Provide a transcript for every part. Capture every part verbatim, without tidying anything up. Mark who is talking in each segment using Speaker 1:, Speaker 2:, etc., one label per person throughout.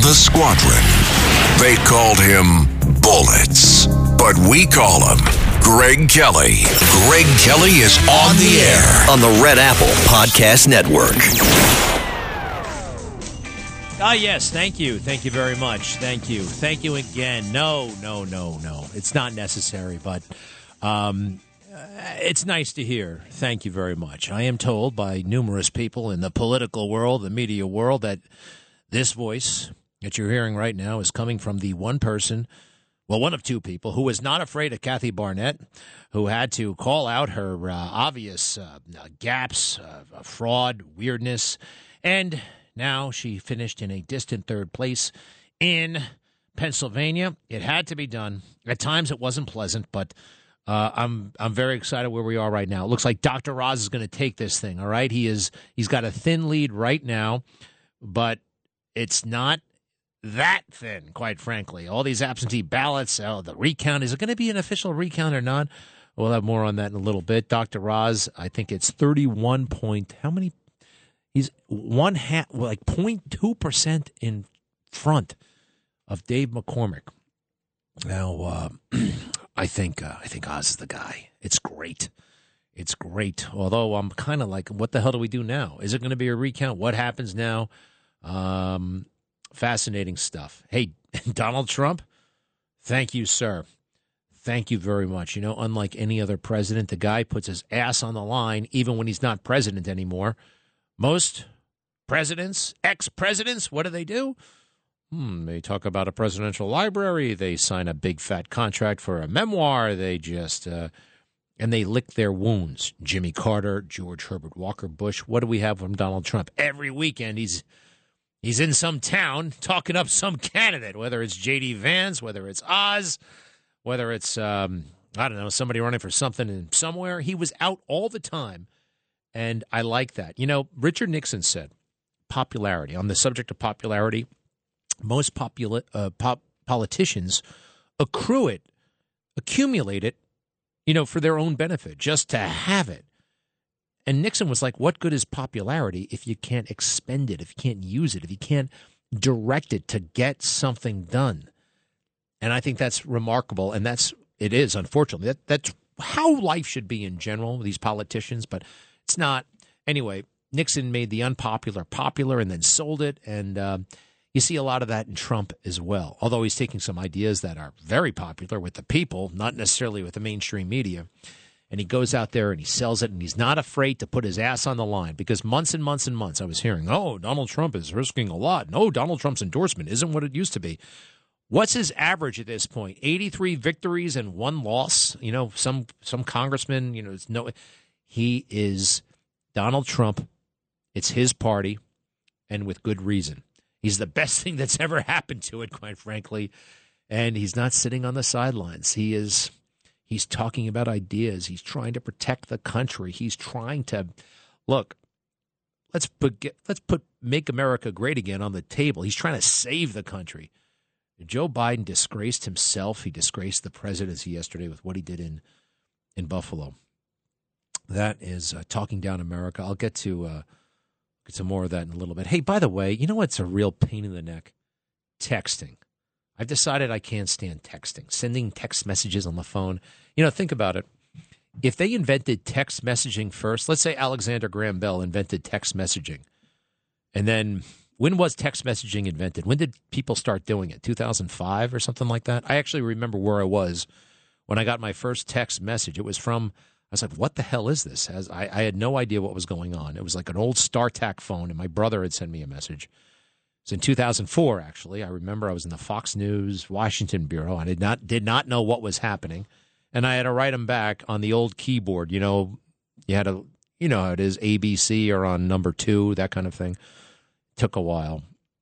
Speaker 1: the squadron. They called him Bullets, but we call him Greg Kelly. Greg Kelly is on the air
Speaker 2: on the Red Apple Podcast Network.
Speaker 3: Ah, yes. Thank you. Thank you very much. Thank you. Thank you again. No, no, no, no. It's not necessary, but um, it's nice to hear. Thank you very much. I am told by numerous people in the political world, the media world, that this voice that you're hearing right now is coming from the one person, well, one of two people, who was not afraid of Kathy Barnett, who had to call out her uh, obvious uh, gaps, uh, fraud, weirdness, and now she finished in a distant third place in Pennsylvania. It had to be done. At times it wasn't pleasant, but uh, I'm I'm very excited where we are right now. It looks like Doctor Oz is going to take this thing, all right? He is, he's got a thin lead right now, but it's not that thin, quite frankly. All these absentee ballots, oh, the recount. Is it going to be an official recount or not? We'll have more on that in a little bit. Doctor Oz, I think it's thirty-one point, how many? He's one half, like zero point two percent in front of Dave McCormick. Now, uh, I think uh, I think Oz is the guy. It's great. It's great. Although I'm kind of like, what the hell do we do now? Is it going to be a recount? What happens now? Um, fascinating stuff. Hey, Donald Trump, thank you, sir. Thank you very much. You know, unlike any other president, the guy puts his ass on the line even when he's not president anymore. Most presidents, ex-presidents, what do they do? Hmm, they talk about a presidential library. They sign a big fat contract for a memoir. They just, uh, and they lick their wounds. Jimmy Carter, George Herbert Walker Bush. What do we have from Donald Trump? Every weekend he's he's in some town talking up some candidate, whether it's J D Vance, whether it's Oz, whether it's, um, I don't know, somebody running for something in somewhere. He was out all the time. And I like that. You know, Richard Nixon said popularity. On the subject of popularity, most popula- uh, pop- politicians accrue it, accumulate it, you know, for their own benefit, just to have it. And Nixon was like, what good is popularity if you can't expend it, if you can't use it, if you can't direct it to get something done? And I think that's remarkable. And that's, it is, unfortunately. That, that's how life should be in general, these politicians. But it's not. Anyway, Nixon made the unpopular popular and then sold it. And uh, you see a lot of that in Trump as well, although he's taking some ideas that are very popular with the people, not necessarily with the mainstream media. And he goes out there and he sells it, and he's not afraid to put his ass on the line, because months and months and months I was hearing, oh, Donald Trump is risking a lot. No, Donald Trump's endorsement isn't what it used to be. What's his average at this point? eighty-three victories and one loss. You know, some some congressman, you know, it's no, he is Donald Trump. It's his party, and with good reason. He's the best thing that's ever happened to it, quite frankly. And he's not sitting on the sidelines. He is, he's talking about ideas. He's trying to protect the country. He's trying to, look, let's put, let's put Make America Great Again on the table. He's trying to save the country. Joe Biden disgraced himself. He disgraced the presidency yesterday with what he did in, in Buffalo. That is uh, talking down America. I'll get to uh, get some more of that in a little bit. Hey, by the way, you know what's a real pain in the neck? Texting. I've decided I can't stand texting, sending text messages on the phone. You know, think about it. If they invented text messaging first, let's say Alexander Graham Bell invented text messaging, and then when was text messaging invented? When did people start doing it? two thousand five or something like that? I actually remember where I was when I got my first text message. It was from, I was like, what the hell is this? As I, I had no idea what was going on. It was like an old StarTAC phone, and my brother had sent me a message. It was in two thousand four, actually. I remember I was in the Fox News Washington Bureau. I did not did not know what was happening, and I had to write them back on the old keyboard. You know, you had to, you know how it is, A B C or on number two, that kind of thing. Took a while.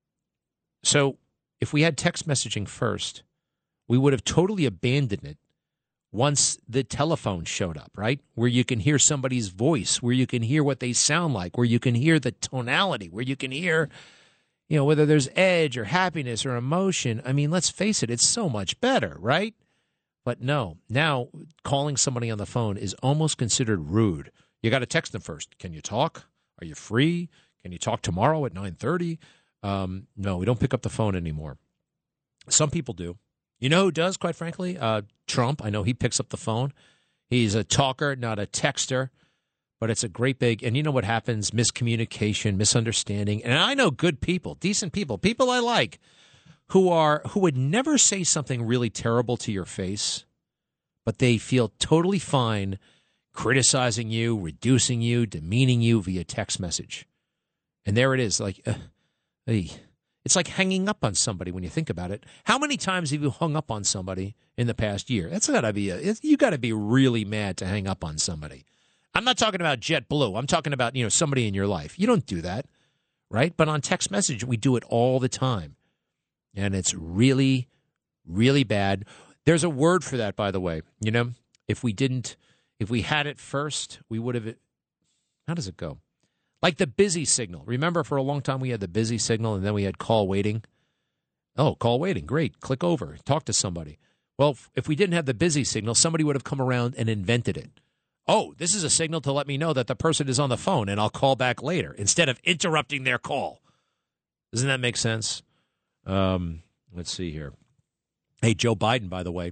Speaker 3: So if we had text messaging first, we would have totally abandoned it once the telephone showed up, right? Where you can hear somebody's voice, where you can hear what they sound like, where you can hear the tonality, where you can hear, you know, whether there's edge or happiness or emotion. I mean, let's face it, it's so much better, right? But no, now calling somebody on the phone is almost considered rude. You got to text them first. Can you talk? Are you free? Can you talk tomorrow at nine thirty? Um, no, we don't pick up the phone anymore. Some people do. You know who does, quite frankly? Uh, Trump. I know he picks up the phone. He's a talker, not a texter. But it's a great big, and you know what happens? Miscommunication, misunderstanding. And I know good people, decent people, people I like, who are who would never say something really terrible to your face, but they feel totally fine criticizing you, reducing you, demeaning you via text message. And there it is, like, uh, hey, it's like hanging up on somebody when you think about it. How many times have you hung up on somebody in the past year? That's got to be a, you got to be really mad to hang up on somebody. I'm not talking about JetBlue. I'm talking about, you know, somebody in your life. You don't do that, right? But on text message, we do it all the time. And it's really, really bad. There's a word for that, by the way. You know, if we didn't, if we had it first, we would have, how does it go? Like the busy signal. Remember for a long time we had the busy signal and then we had call waiting? Oh, call waiting. Great. Click over. Talk to somebody. Well, if we didn't have the busy signal, somebody would have come around and invented it. Oh, this is a signal to let me know that the person is on the phone and I'll call back later instead of interrupting their call. Doesn't that make sense? Um, let's see here. Hey, Joe Biden, by the way,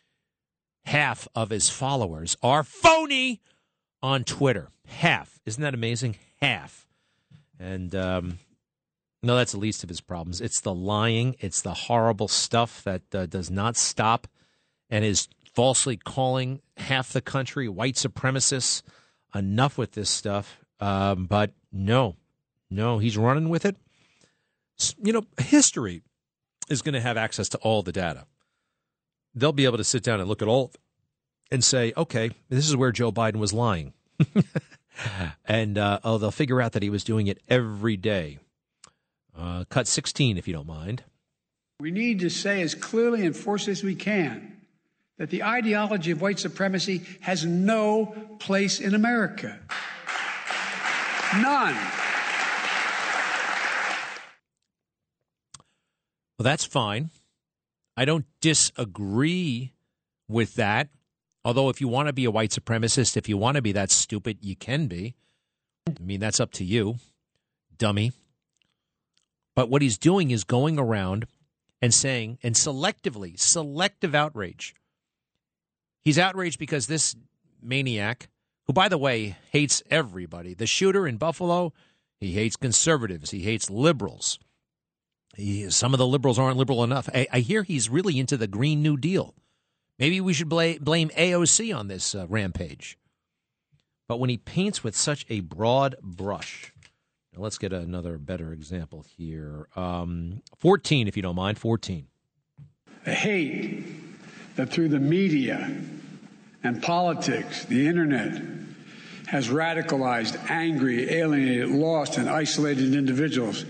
Speaker 3: half of his followers are phony on Twitter. Half. Isn't that amazing? Half. And um, no, that's the least of his problems. It's the lying. It's the horrible stuff that uh, does not stop and is falsely calling half the country white supremacists. Enough with this stuff. Um, but no, no, he's running with it. You know, history is going to have access to all the data. They'll be able to sit down and look at all and say, okay, this is where Joe Biden was lying. and uh, oh, they'll figure out that he was doing it every day. Uh, cut sixteen, if you don't mind.
Speaker 4: We need to say as clearly and forcefully as we can that the ideology of white supremacy has no place in America. None.
Speaker 3: Well, that's fine. I don't disagree with that. Although if you want to be a white supremacist, if you want to be that stupid, you can be. I mean, that's up to you, dummy. But what he's doing is going around and saying, and selectively, selective outrage. He's outraged because this maniac, who, by the way, hates everybody, the shooter in Buffalo, he hates conservatives. He hates liberals. He, some of the liberals aren't liberal enough. I, I hear he's really into the Green New Deal. Maybe we should bla- blame A O C on this uh, rampage. But when he paints with such a broad brush, now let's get another better example here. Um, fourteen, if you don't mind, fourteen.
Speaker 4: The hate that through the media and politics, the internet, has radicalized, angry, alienated, lost, and isolated individuals.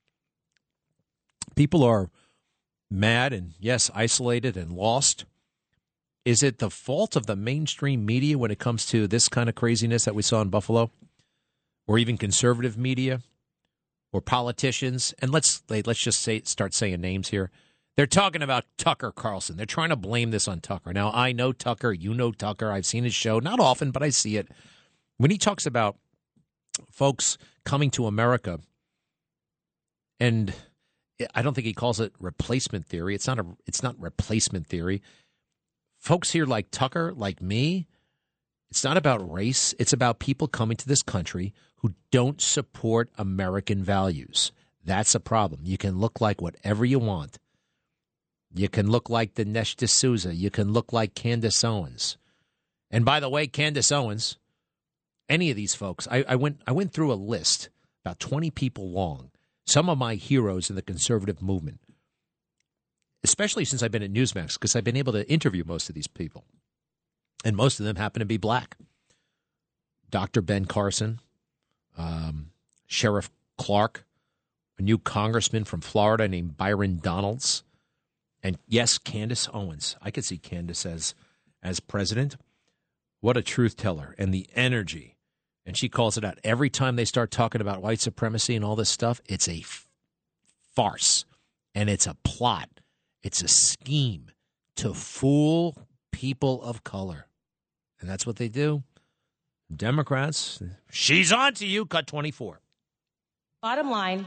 Speaker 3: People are mad and, yes, isolated and lost. Is it the fault of the mainstream media when it comes to this kind of craziness that we saw in Buffalo? Or even conservative media? Or politicians? And let's let's just say start saying names here. They're talking about Tucker Carlson. They're trying to blame this on Tucker. Now, I know Tucker. You know Tucker. I've seen his show. Not often, but I see it. When he talks about folks coming to America, and I don't think he calls it replacement theory. It's not a. It's not replacement theory. Folks here like Tucker, like me, it's not about race. It's about people coming to this country who don't support American values. That's a problem. You can look like whatever you want. You can look like Dinesh D'Souza. You can look like Candace Owens. And by the way, Candace Owens, any of these folks, I, I went I went through a list, about twenty people long, some of my heroes in the conservative movement, especially since I've been at Newsmax, because I've been able to interview most of these people. And most of them happen to be black. Doctor Ben Carson, um, Sheriff Clark, a new congressman from Florida named Byron Donalds, and yes, Candace Owens. I could see Candace as, as president. What a truth teller, and the energy. And she calls it out. Every time they start talking about white supremacy and all this stuff, it's a f- farce, and it's a plot. It's a scheme to fool people of color. And that's what they do. Democrats, she's on to you, cut twenty-four.
Speaker 5: Bottom line,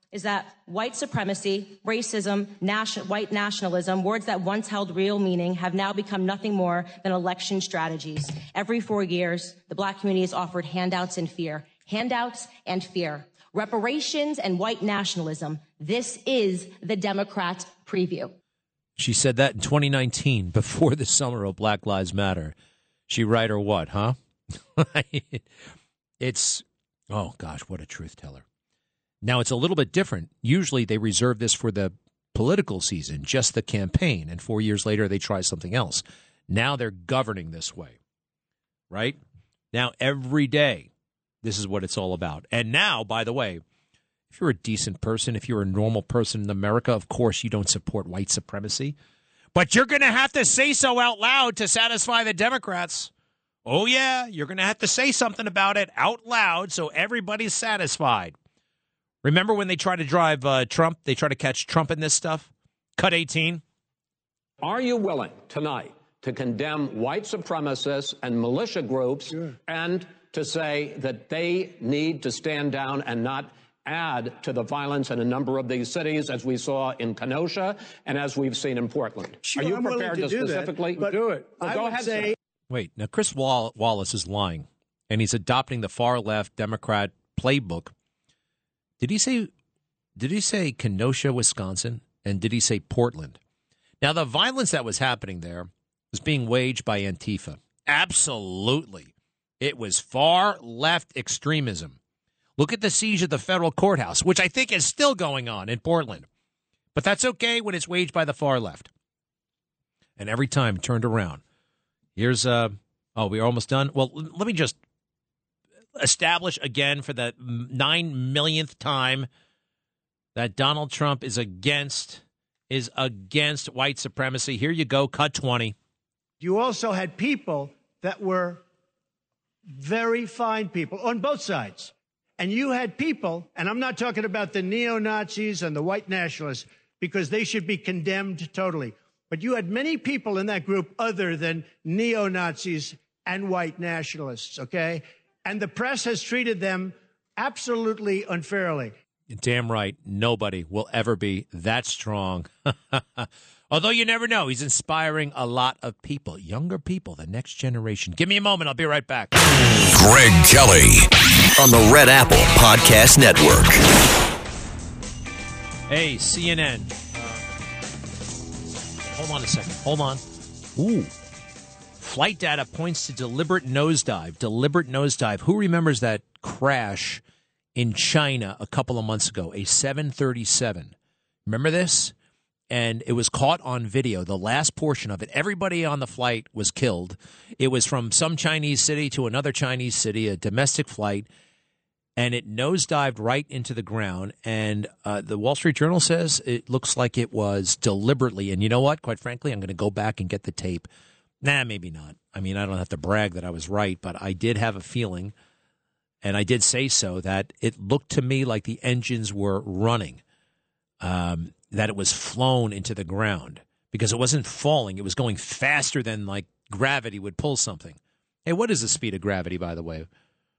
Speaker 5: is that white supremacy, racism, nation, white nationalism, words that once held real meaning, have now become nothing more than election strategies. Every four years, the black community is offered handouts and fear. Handouts and fear. Reparations and white nationalism. This is the Democrat preview.
Speaker 3: She said that in twenty nineteen, before the summer of Black Lives Matter. She right or what, huh? It's, oh gosh, what a truth teller. Now, it's a little bit different. Usually they reserve this for the political season, just the campaign, and four years later they try something else. Now they're governing this way, right? Now, every day, this is what it's all about. And now, by the way, if you're a decent person, if you're a normal person in America, of course you don't support white supremacy. But you're going to have to say so out loud to satisfy the Democrats. Oh, yeah, you're going to have to say something about it out loud so everybody's satisfied. Remember when they try to drive uh, Trump? They try to catch Trump in this stuff? Cut eighteen.
Speaker 6: Are you willing tonight to condemn white supremacists and militia groups sure. and to say that they need to stand down and not add to the violence in a number of these cities, as we saw in Kenosha and as we've seen in Portland?
Speaker 7: Sure,
Speaker 6: Are you
Speaker 7: I'm
Speaker 6: prepared
Speaker 7: to,
Speaker 6: to
Speaker 7: do
Speaker 6: specifically
Speaker 7: that, but
Speaker 6: do it? Well,
Speaker 7: I
Speaker 6: go
Speaker 7: would
Speaker 6: ahead,
Speaker 7: say.
Speaker 6: Sir.
Speaker 3: Wait, now Chris Wall- Wallace is lying, and he's adopting the far-left Democrat playbook. Did he say, did he say Kenosha, Wisconsin, and did he say Portland? Now, the violence that was happening there was being waged by Antifa. Absolutely. It was far-left extremism. Look at the siege of the federal courthouse, which I think is still going on in Portland. But that's okay when it's waged by the far left. And every time turned around. Here's, uh, oh, we're almost done. Well, let me just establish again for the nine millionth time that Donald Trump is against, is against white supremacy. Here you go, cut twenty.
Speaker 7: You also had people that were very fine people on both sides. And you had people, and I'm not talking about the neo-Nazis and the white nationalists, because they should be condemned totally. But you had many people in that group other than neo-Nazis and white nationalists, okay? And the press has treated them absolutely unfairly.
Speaker 3: Damn right. Nobody will ever be that strong. Although you never know. He's inspiring a lot of people, younger people, the next generation. Give me a moment. I'll be right back.
Speaker 1: Greg Kelly
Speaker 2: on the Red Apple Podcast Network.
Speaker 3: Hey, C N N. Uh, hold on a second. Hold on. Ooh. Flight data points to deliberate nosedive. Deliberate nosedive. Who remembers that crash in China a couple of months ago? A seven thirty-seven. Remember this? And it was caught on video, the last portion of it. Everybody on the flight was killed. It was from some Chinese city to another Chinese city, a domestic flight, and it nosedived right into the ground. And uh, the Wall Street Journal says it looks like it was deliberately. And you know what? Quite frankly, I'm going to go back and get the tape. Nah, maybe not. I mean, I don't have to brag that I was right, but I did have a feeling, and I did say so, that it looked to me like the engines were running. Um that it was flown into the ground because it wasn't falling. It was going faster than, like, gravity would pull something. Hey, what is the speed of gravity, by the way?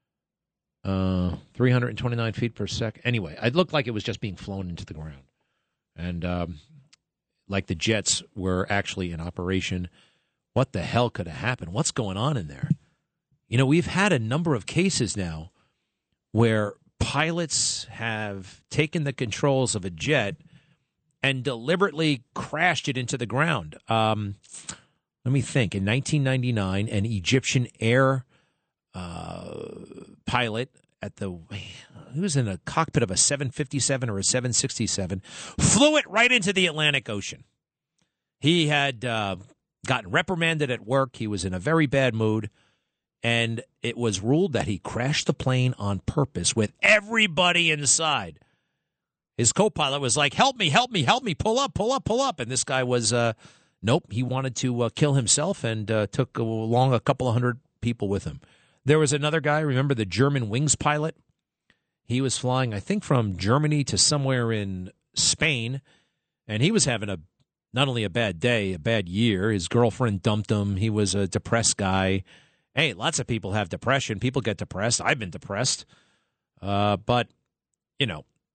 Speaker 3: Uh, three hundred twenty-nine feet per second. Anyway, it looked like it was just being flown into the ground. And um, like the jets were actually in operation. What the hell could have happened? What's going on in there? You know, we've had a number of cases now where pilots have taken the controls of a jet and deliberately crashed it into the ground. Um, let me think. In nineteen ninety-nine, an Egyptian air uh, pilot at the he was in a cockpit of a seven fifty-seven or a seven sixty-seven, flew it right into the Atlantic Ocean. He had uh, gotten reprimanded at work. He was in a very bad mood, and it was ruled that he crashed the plane on purpose with everybody inside. His co-pilot was like, help me, help me, help me, pull up, pull up, pull up. And this guy was, uh, nope, he wanted to uh, kill himself and uh, took along a couple of hundred people with him. There was another guy, remember the German Wings pilot? He was flying, I think, from Germany to somewhere in Spain, and he was having a not only a bad day, a bad year. His girlfriend dumped him. He was a depressed guy. Hey, lots of people have depression. People get depressed. I've been depressed. Uh, but, you know,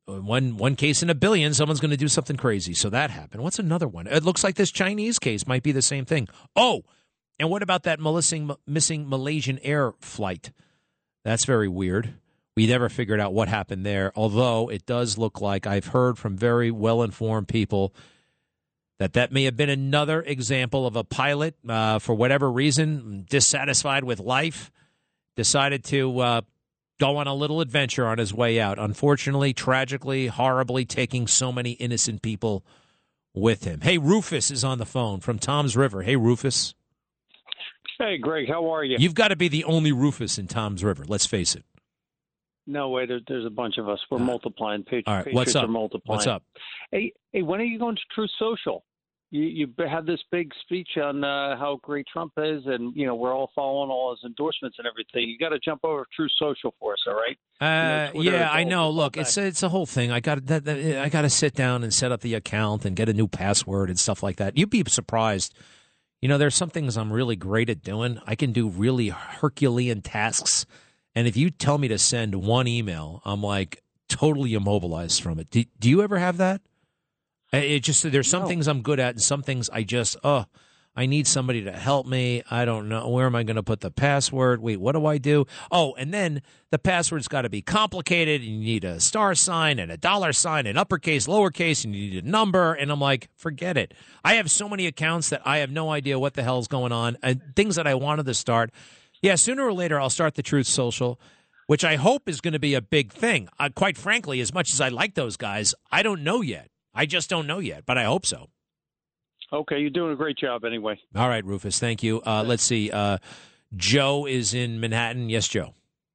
Speaker 3: one one case in a billion, someone's going to do something crazy. So that happened. What's another one? It looks like this Chinese case might be the same thing. Oh, and what about that missing, missing Malaysian Air flight? That's very weird. We never figured out what happened there, although it does look like I've heard from very well-informed people that that may have been another example of a pilot, uh, for whatever reason, dissatisfied with life, decided to uh, go on a little adventure on his way out. Unfortunately, tragically, horribly, taking so many innocent people with him. Hey, Rufus is on the phone from Tom's River. Hey, Rufus.
Speaker 8: Hey, Greg, how are you?
Speaker 3: You've got to be the only Rufus in Tom's River. Let's face it.
Speaker 8: No way. There, there's a bunch of us. We're multiplying. Patri-
Speaker 3: All right.
Speaker 8: Patriots
Speaker 3: What's up?
Speaker 8: are multiplying.
Speaker 3: What's up?
Speaker 8: Hey, hey, when are you going to Truth Social? You you had this big speech on uh, how great Trump is, and you know we're all following all his endorsements and everything. You got to jump over to Truth Social for us, all right?
Speaker 3: Uh,
Speaker 8: you know,
Speaker 3: yeah, I know.
Speaker 8: all
Speaker 3: Look,
Speaker 8: back.
Speaker 3: it's a, it's a whole thing. I got that, that, I got to sit down and set up the account and get a new password and stuff like that. You'd be surprised. You know, there's some things I'm really great at doing. I can do really Herculean tasks. And if you tell me to send one email, I'm like totally immobilized from it. Do, do you ever have that? It just there's some
Speaker 8: No.
Speaker 3: things I'm good at, and some things I just oh, I need somebody to help me. I don't know where am I going to put the password. Wait, what do I do? Oh, and then the password's got to be complicated. And you need a star sign and a dollar sign and uppercase, lowercase, and you need a number. And I'm like, forget it. I have so many accounts that I have no idea what the hell's going on, and things that I wanted to start. Yeah, sooner or later, I'll start the Truth Social, which I hope is going to be a big thing. Uh, quite frankly, as much as I like those guys, I don't know yet. I just don't know yet, but I hope so.
Speaker 8: Okay, you're doing a great job anyway.
Speaker 3: All right, Rufus, thank you. Uh, let's see. Uh, Joe is in Manhattan. Yes, Joe.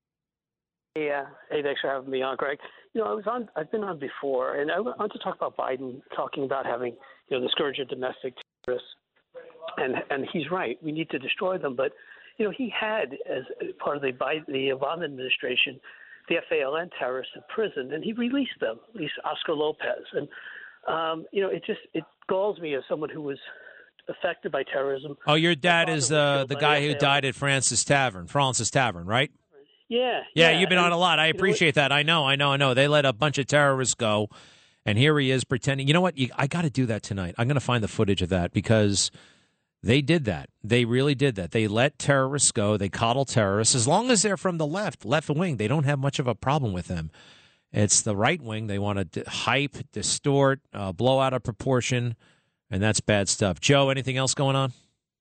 Speaker 9: Yeah. Hey, thanks for having me on, Greg. You know, I was on. I've been on before, and I want to talk about Biden talking about having, you know, the scourge of domestic terrorists, and and he's right. We need to destroy them, but you know, he had as part of the Biden, the Obama administration, the F A L N terrorists in prison, and he released them, at least Oscar Lopez. And, um, you know, it just it galls me as someone who was affected by terrorism.
Speaker 3: Oh, your dad
Speaker 9: My
Speaker 3: is
Speaker 9: father was
Speaker 3: uh,
Speaker 9: killed
Speaker 3: the
Speaker 9: by
Speaker 3: guy
Speaker 9: the
Speaker 3: who
Speaker 9: F A L N.
Speaker 3: died at Francis Tavern, Francis Tavern, right?
Speaker 9: Yeah.
Speaker 3: Yeah, you've been
Speaker 9: and,
Speaker 3: on a lot. I
Speaker 9: you know,
Speaker 3: appreciate that. I know, I know, I know. They let a bunch of terrorists go, and here he is pretending. You know what? You, I got to do that tonight. I'm going to find the footage of that because they did that. They really did that. They let terrorists go. They coddle terrorists. As long as they're from the left, left wing, they don't have much of a problem with them. It's the right wing. They want to hype, distort, uh, blow out of proportion, and that's bad stuff. Joe, anything else going on?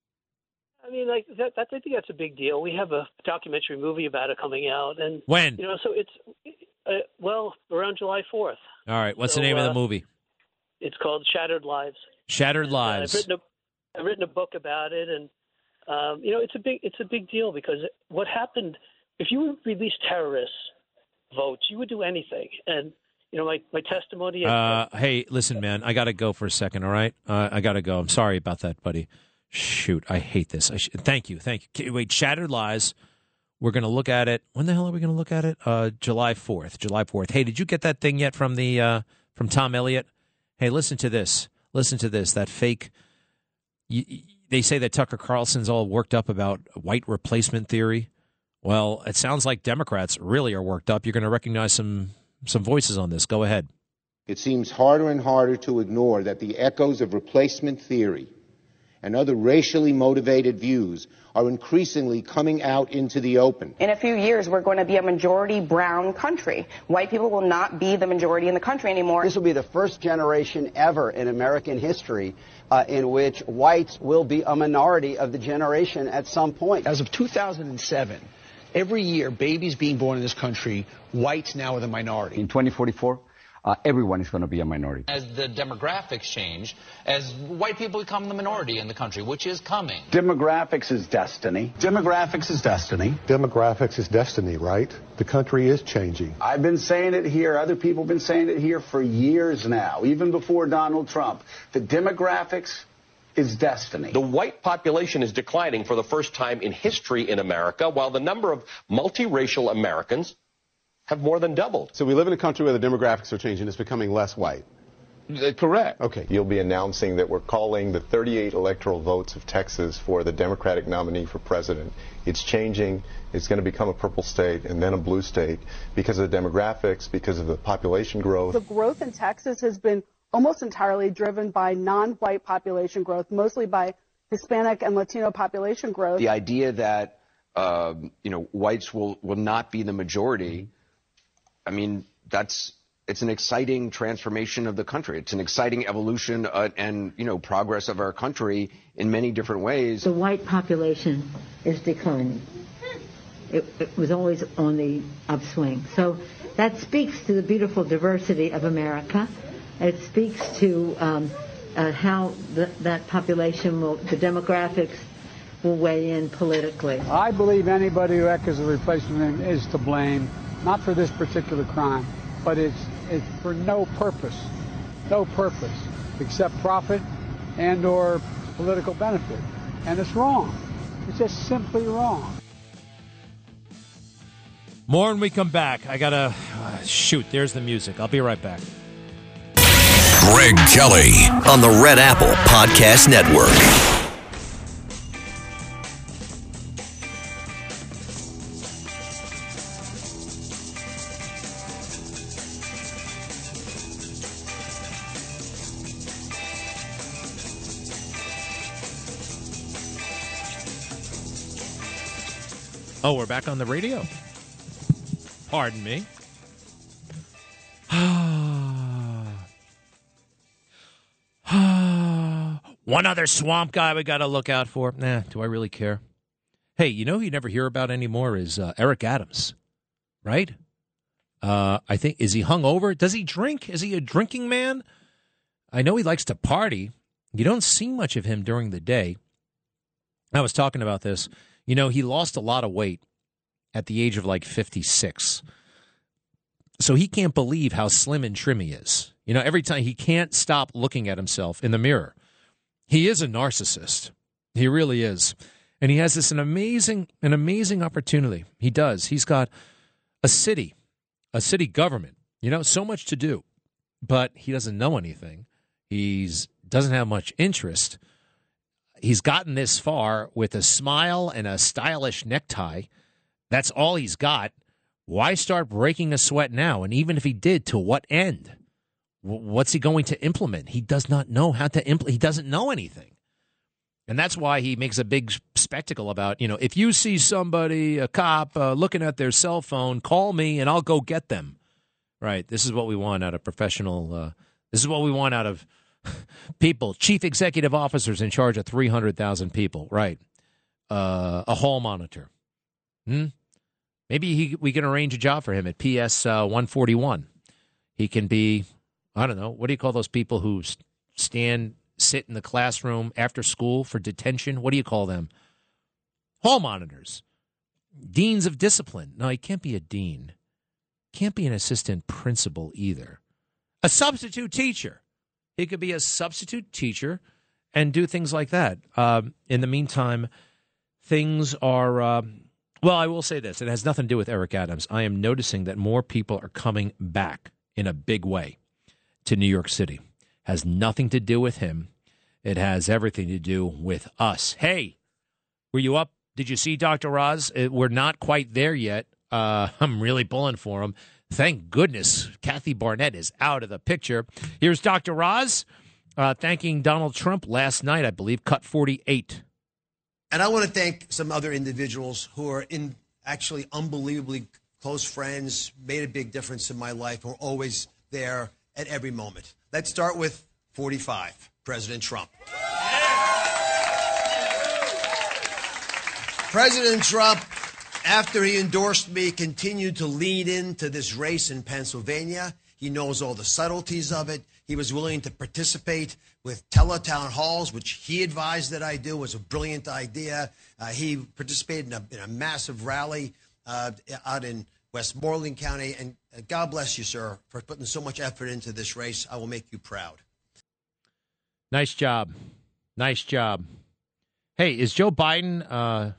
Speaker 9: I mean, like that, that. I think that's a big deal. We have a documentary movie about it coming out, and
Speaker 3: When?
Speaker 9: you know, so it's uh, well around July fourth.
Speaker 3: All right. What's
Speaker 9: So,
Speaker 3: the name
Speaker 9: uh,
Speaker 3: of the movie?
Speaker 9: It's called Shattered Lives.
Speaker 3: Shattered
Speaker 9: And, uh,
Speaker 3: Lives.
Speaker 9: I've written a I've written a book about it, and um, you know, it's a big it's a big deal because what happened if you release terrorists votes, you would do anything, and you know, my my testimony.
Speaker 3: Uh, hey, listen, man, I got to go for a second, all right? Uh, I got to go. I'm sorry about that, buddy. Shoot, I hate this. I sh- thank you, thank you. Wait, Shattered Lies. We're going to look at it. When the hell are we going to look at it? Uh, July fourth. July fourth. Hey, did you get that thing yet from the uh, from Tom Elliott? Hey, listen to this. Listen to this. That fake. You, they say that Tucker Carlson's all worked up about white replacement theory. Well, it sounds like Democrats really are worked up. You're going to recognize some some voices on this. Go ahead.
Speaker 10: It seems harder and harder to ignore that the echoes of replacement theory and other racially motivated views are increasingly coming out into the open.
Speaker 11: In a few years, we're going to be a majority brown country. White people will not be the majority in the country anymore.
Speaker 12: This will be the first generation ever in American history uh, in which whites will be a minority of the generation at some point.
Speaker 13: As of two thousand seven, every year, babies being born in this country, whites now are the minority.
Speaker 14: In twenty forty-four, Uh, everyone is going to be a minority.
Speaker 15: As the demographics change, as white people become the minority in the country, which is coming.
Speaker 16: Demographics is destiny. Demographics is destiny.
Speaker 17: Demographics is destiny, right? The country is changing.
Speaker 16: I've been saying it here. Other people have been saying it here for years now, even before Donald Trump. The demographics is destiny.
Speaker 18: The white population is declining for the first time in history in America, while the number of multiracial Americans have more than doubled.
Speaker 17: So we live in a country where the demographics are changing. It's becoming less white.
Speaker 19: Correct.
Speaker 17: Okay. You'll be announcing that we're calling the thirty-eight electoral votes of Texas for the Democratic nominee for president. It's changing. It's going to become a purple state and then a blue state because of the demographics, because of the population growth.
Speaker 20: The growth in Texas has been almost entirely driven by non-white population growth, mostly by Hispanic and Latino population growth.
Speaker 21: The idea that, um, you know, whites will, will not be the majority, I mean, that's... It's an exciting transformation of the country. It's an exciting evolution uh, and, you know, progress of our country in many different ways.
Speaker 22: The white population is declining. It, it was always on the upswing. So that speaks to the beautiful diversity of America. It speaks to um, uh, how the, that population will, the demographics will weigh in politically.
Speaker 4: I believe anybody who echoes the replacement is to blame, not for this particular crime, but it's it's for no purpose, no purpose except profit and or political benefit. And it's wrong. It's just simply wrong.
Speaker 3: More when we come back. I got to uh, shoot. There's the music. I'll be right back.
Speaker 1: Greg Kelly
Speaker 2: on the Red Apple Podcast Network.
Speaker 3: Oh, we're back on the radio. Pardon me. One other swamp guy we got to look out for. Nah, do I really care? Hey, you know who you never hear about anymore is uh, Eric Adams, right? Uh, I think, is he hungover? Does he drink? Is he a drinking man? I know he likes to party. You don't see much of him during the day. I was talking about this. You know, he lost a lot of weight at the age of like fifty-six. So he can't believe how slim and trim he is. You know, every time he can't stop looking at himself in the mirror. He is a narcissist. He really is. And he has this an amazing, an amazing opportunity. He does. He's got a city, a city government, you know, so much to do. But he doesn't know anything. He's doesn't have much interest. He's gotten this far with a smile and a stylish necktie. That's all he's got. Why start breaking a sweat now? And even if he did, to what end? What's he going to implement? He does not know how to implement. He doesn't know anything. And that's why he makes a big spectacle about, you know, if you see somebody, a cop, uh, looking at their cell phone, call me and I'll go get them. Right. This is what we want out of professional. Uh, this is what we want out of people, chief executive officers in charge of three hundred thousand people, right? Uh, a hall monitor. Hmm? Maybe he, we can arrange a job for him at P S uh, one forty-one. He can be, I don't know, what do you call those people who stand, sit in the classroom after school for detention? What do you call them? Hall monitors. Deans of discipline. No, he can't be a dean. Can't be an assistant principal either. A substitute teacher. He could be a substitute teacher and do things like that. Um, in the meantime, things are, uh, well, I will say this. It has nothing to do with Eric Adams. I am noticing that more people are coming back in a big way to New York City. Has nothing to do with him. It has everything to do with us. Hey, were you up? Did you see Doctor Oz? It, we're not quite there yet. Uh, I'm really pulling for him. Thank goodness Kathy Barnett is out of the picture. Here's Doctor Oz uh, thanking Donald Trump last night, I believe, cut forty-eight.
Speaker 23: And I want to thank some other individuals who are in actually unbelievably close friends, made a big difference in my life, who are always there at every moment. Let's start with forty-five, President Trump. President Trump, after he endorsed me, continued to lean into this race in Pennsylvania. He knows all the subtleties of it. He was willing to participate with teletown halls, which he advised that I do. Was a brilliant idea. Uh, he participated in a, in a massive rally uh, out in Westmoreland County. And uh, God bless you, sir, for putting so much effort into this race. I will make you proud.
Speaker 3: Nice job. Nice job. Hey, is Joe Biden... Uh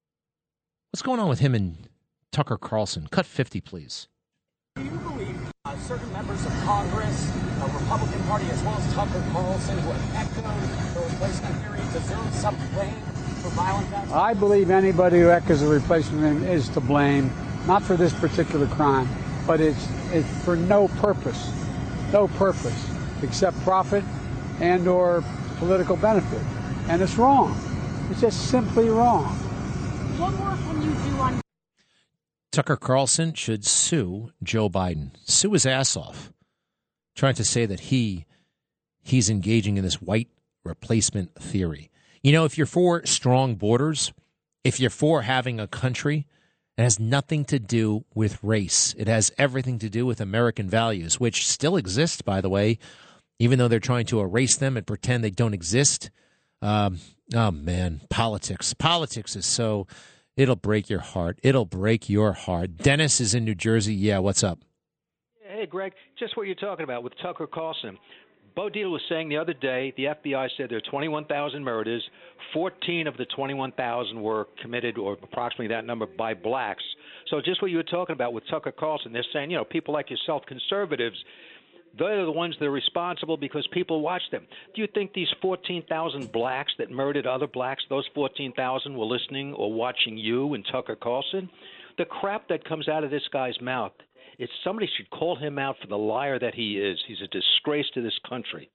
Speaker 3: What's going on with him and Tucker Carlson? Cut fifty, please.
Speaker 24: Do you believe uh,
Speaker 5: uh, certain members of Congress, the Republican Party, as well as Tucker Carlson, who have echoed the replacement theory, deserve some blame for violent acts?
Speaker 4: I believe anybody who echoes a replacement is to blame, not for this particular crime, but it's, it's for no purpose, no purpose except profit and or political benefit. And it's wrong. It's just simply wrong.
Speaker 6: What more can you do on...
Speaker 3: Tucker Carlson should sue Joe Biden. Sue his ass off. Trying to say that he he's engaging in this white replacement theory. You know, if you're for strong borders, if you're for having a country, it has nothing to do with race. It has everything to do with American values, which still exist, by the way, even though they're trying to erase them and pretend they don't exist. Um, oh, man, politics. Politics is so, it'll break your heart. It'll break your heart. Dennis is in New Jersey. Yeah, what's up?
Speaker 19: Hey, Greg, just what you're talking about with Tucker Carlson. Bo Dietl was saying the other day, the F B I said there are twenty-one thousand murders. fourteen of the twenty-one thousand were committed, or approximately that number, by blacks. So just what you were talking about with Tucker Carlson, they're saying, you know, people like yourself, conservatives, they're the ones that are responsible because people watch them. Do you think these fourteen thousand blacks that murdered other blacks, those fourteen thousand were listening or watching you and Tucker Carlson? The crap that comes out of this guy's mouth, it's somebody should call him out for the liar that he is. He's a disgrace to this country.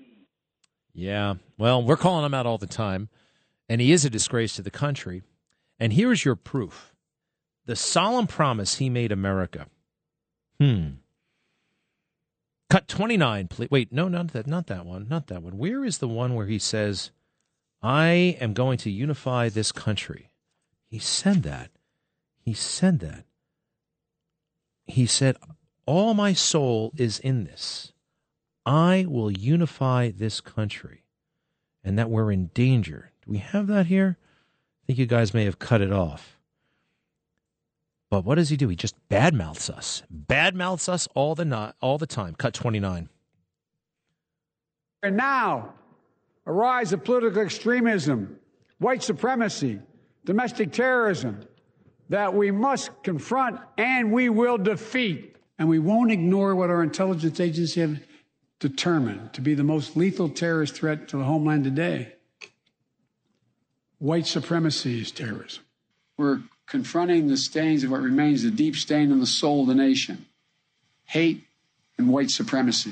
Speaker 3: Yeah, well, we're calling him out all the time, and he is a disgrace to the country. And here's your proof. The solemn promise he made America. Hmm. Cut twenty-nine, please. Wait, no, not that, not that one, not that one. Where is the one where he says, I am going to unify this country? He said that. He said that. He said, all my soul is in this. I will unify this country, and that we're in danger. Do we have that here? I think you guys may have cut it off. But what does he do? He just badmouths us. Badmouths us all the not, all the time. Cut twenty-nine.
Speaker 4: And now, a rise of political extremism, white supremacy, domestic terrorism, that we must confront and we will defeat. And we won't ignore what our intelligence agencies have determined to be the most lethal terrorist threat to the homeland today. White supremacy is terrorism. We're confronting the stains of what remains the deep stain on the soul of the nation. Hate and white supremacy.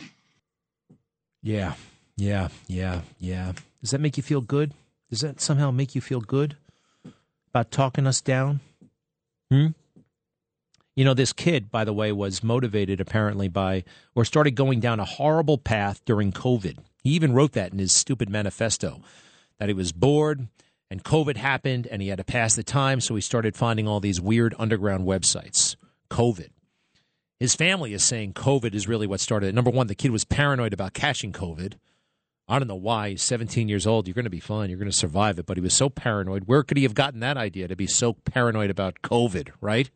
Speaker 3: Yeah, yeah, yeah, yeah. Does that make you feel good? Does that somehow make you feel good about talking us down? Hmm? You know, this kid, by the way, was motivated apparently by, or started going down a horrible path during COVID. He even wrote that in his stupid manifesto, that he was bored and COVID happened and he had to pass the time, so he started finding all these weird underground websites. COVID. His family is saying COVID is really what started it. Number one, the kid was paranoid about catching COVID. I don't know why. He's seventeen years old. You're going to be fine. You're going to survive it. But he was so paranoid. Where could he have gotten that idea to be so paranoid about COVID, right?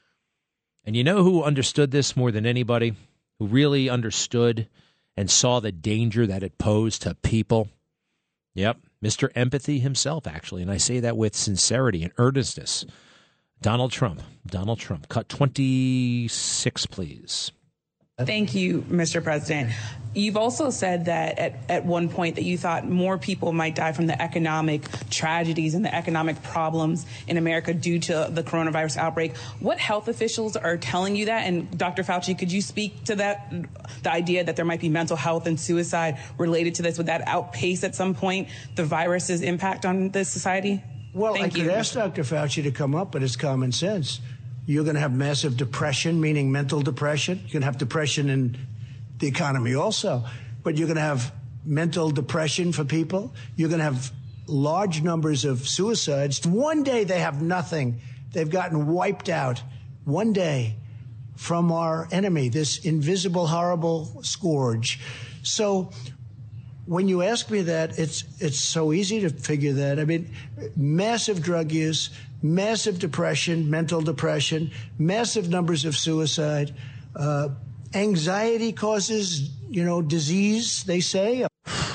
Speaker 3: And you know who understood this more than anybody? Who really understood and saw the danger that it posed to people? Yep, Mister Empathy himself, actually. And I say that with sincerity and earnestness. Donald Trump. Donald Trump. Cut twenty-six, please.
Speaker 24: Thank you, Mister President. You've also said that at, at one point that you thought more people might die from the economic tragedies and the economic problems in America due to the coronavirus outbreak. What health officials are telling you that? And Doctor Fauci, could you speak to that, the idea that there might be mental health and suicide related to this? Would that outpace at some point the virus's impact on this society?
Speaker 7: Well,
Speaker 24: Thank
Speaker 7: I could
Speaker 24: you.
Speaker 7: ask Doctor Fauci to come up, but it's common sense. You're going to have massive depression, meaning mental depression. You're going to have depression in the economy also, but you're going to have mental depression for people. You're going to have large numbers of suicides. One day they have nothing. They've gotten wiped out. One day from our enemy, this invisible, horrible scourge. So when you ask me that, it's it's so easy to figure that. I mean, massive drug use, massive depression, mental depression, massive numbers of suicide. Uh, anxiety causes, you know, disease, they say.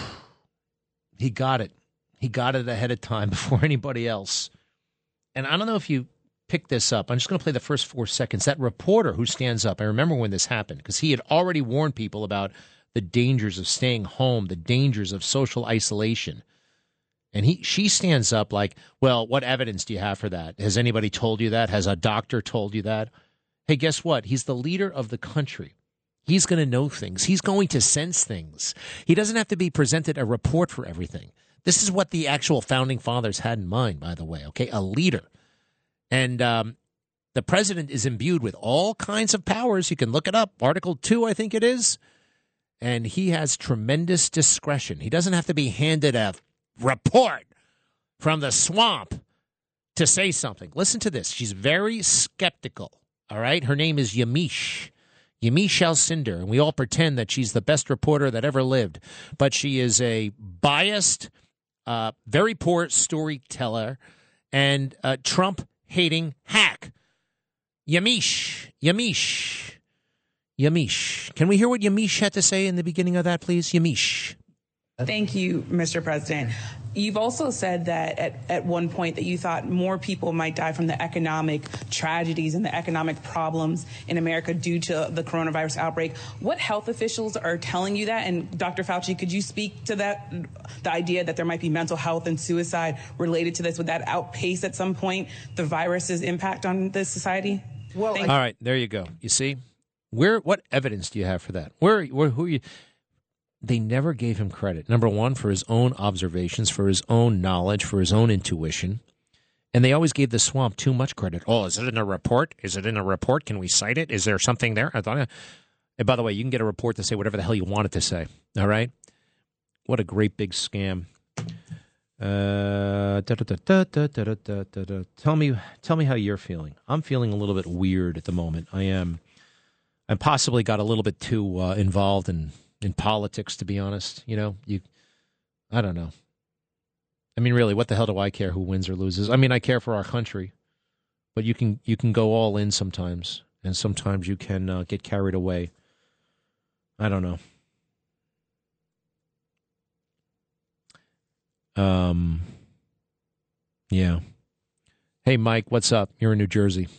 Speaker 3: He got it. He got it ahead of time before anybody else. And I don't know if you pick this up. I'm just going to play the first four seconds. That reporter who stands up, I remember when this happened, because he had already warned people about the dangers of staying home, the dangers of social isolation. And he, she stands up like, well, what evidence do you have for that? Has anybody told you that? Has a doctor told you that? Hey, guess what? He's the leader of the country. He's going to know things. He's going to sense things. He doesn't have to be presented a report for everything. This is what the actual founding fathers had in mind, by the way, okay? A leader. And um, the president is imbued with all kinds of powers. You can look it up. Article two, I think it is. And he has tremendous discretion. He doesn't have to be handed a report from the swamp to say something. Listen to this. She's very skeptical, all right? Her name is Yamiche. Yamiche Alcindor, and we all pretend that she's the best reporter that ever lived. But she is a biased, uh, very poor storyteller and a Trump-hating hack. Yamiche. Yamiche. Yamiche. Can we hear what Yamiche had to say in the beginning of that, please? Yamiche.
Speaker 24: Thank you, Mister President. You've also said that at, at one point that you thought more people might die from the economic tragedies and the economic problems in America due to the coronavirus outbreak. What health officials are telling you that? And Doctor Fauci, could you speak to that, the idea that there might be mental health and suicide related to this? Would that outpace at some point the virus's impact on this society?
Speaker 3: Well, all right, there you go. You see, where what evidence do you have for that? Where, where who are you? They never gave him credit, number one, for his own observations, for his own knowledge, for his own intuition. And they always gave the swamp too much credit. Oh, is it in a report? Is it in a report? Can we cite it? Is there something there? I thought, and by the way, you can get a report to say whatever the hell you want it to say. All right? What a great big scam. Uh, da, da, da, da, da, da, da, da, da. Tell me, tell me how you're feeling. I'm feeling a little bit weird at the moment. I am. I possibly got a little bit too uh, involved in. in politics, to be honest. You know, you, I don't know. I mean, really, what the hell do I care who wins or loses? I mean, I care for our country, but you can you can go all in sometimes, and sometimes you can uh, get carried away. I don't know. Um, yeah. Hey, Mike, what's up? You're in New Jersey.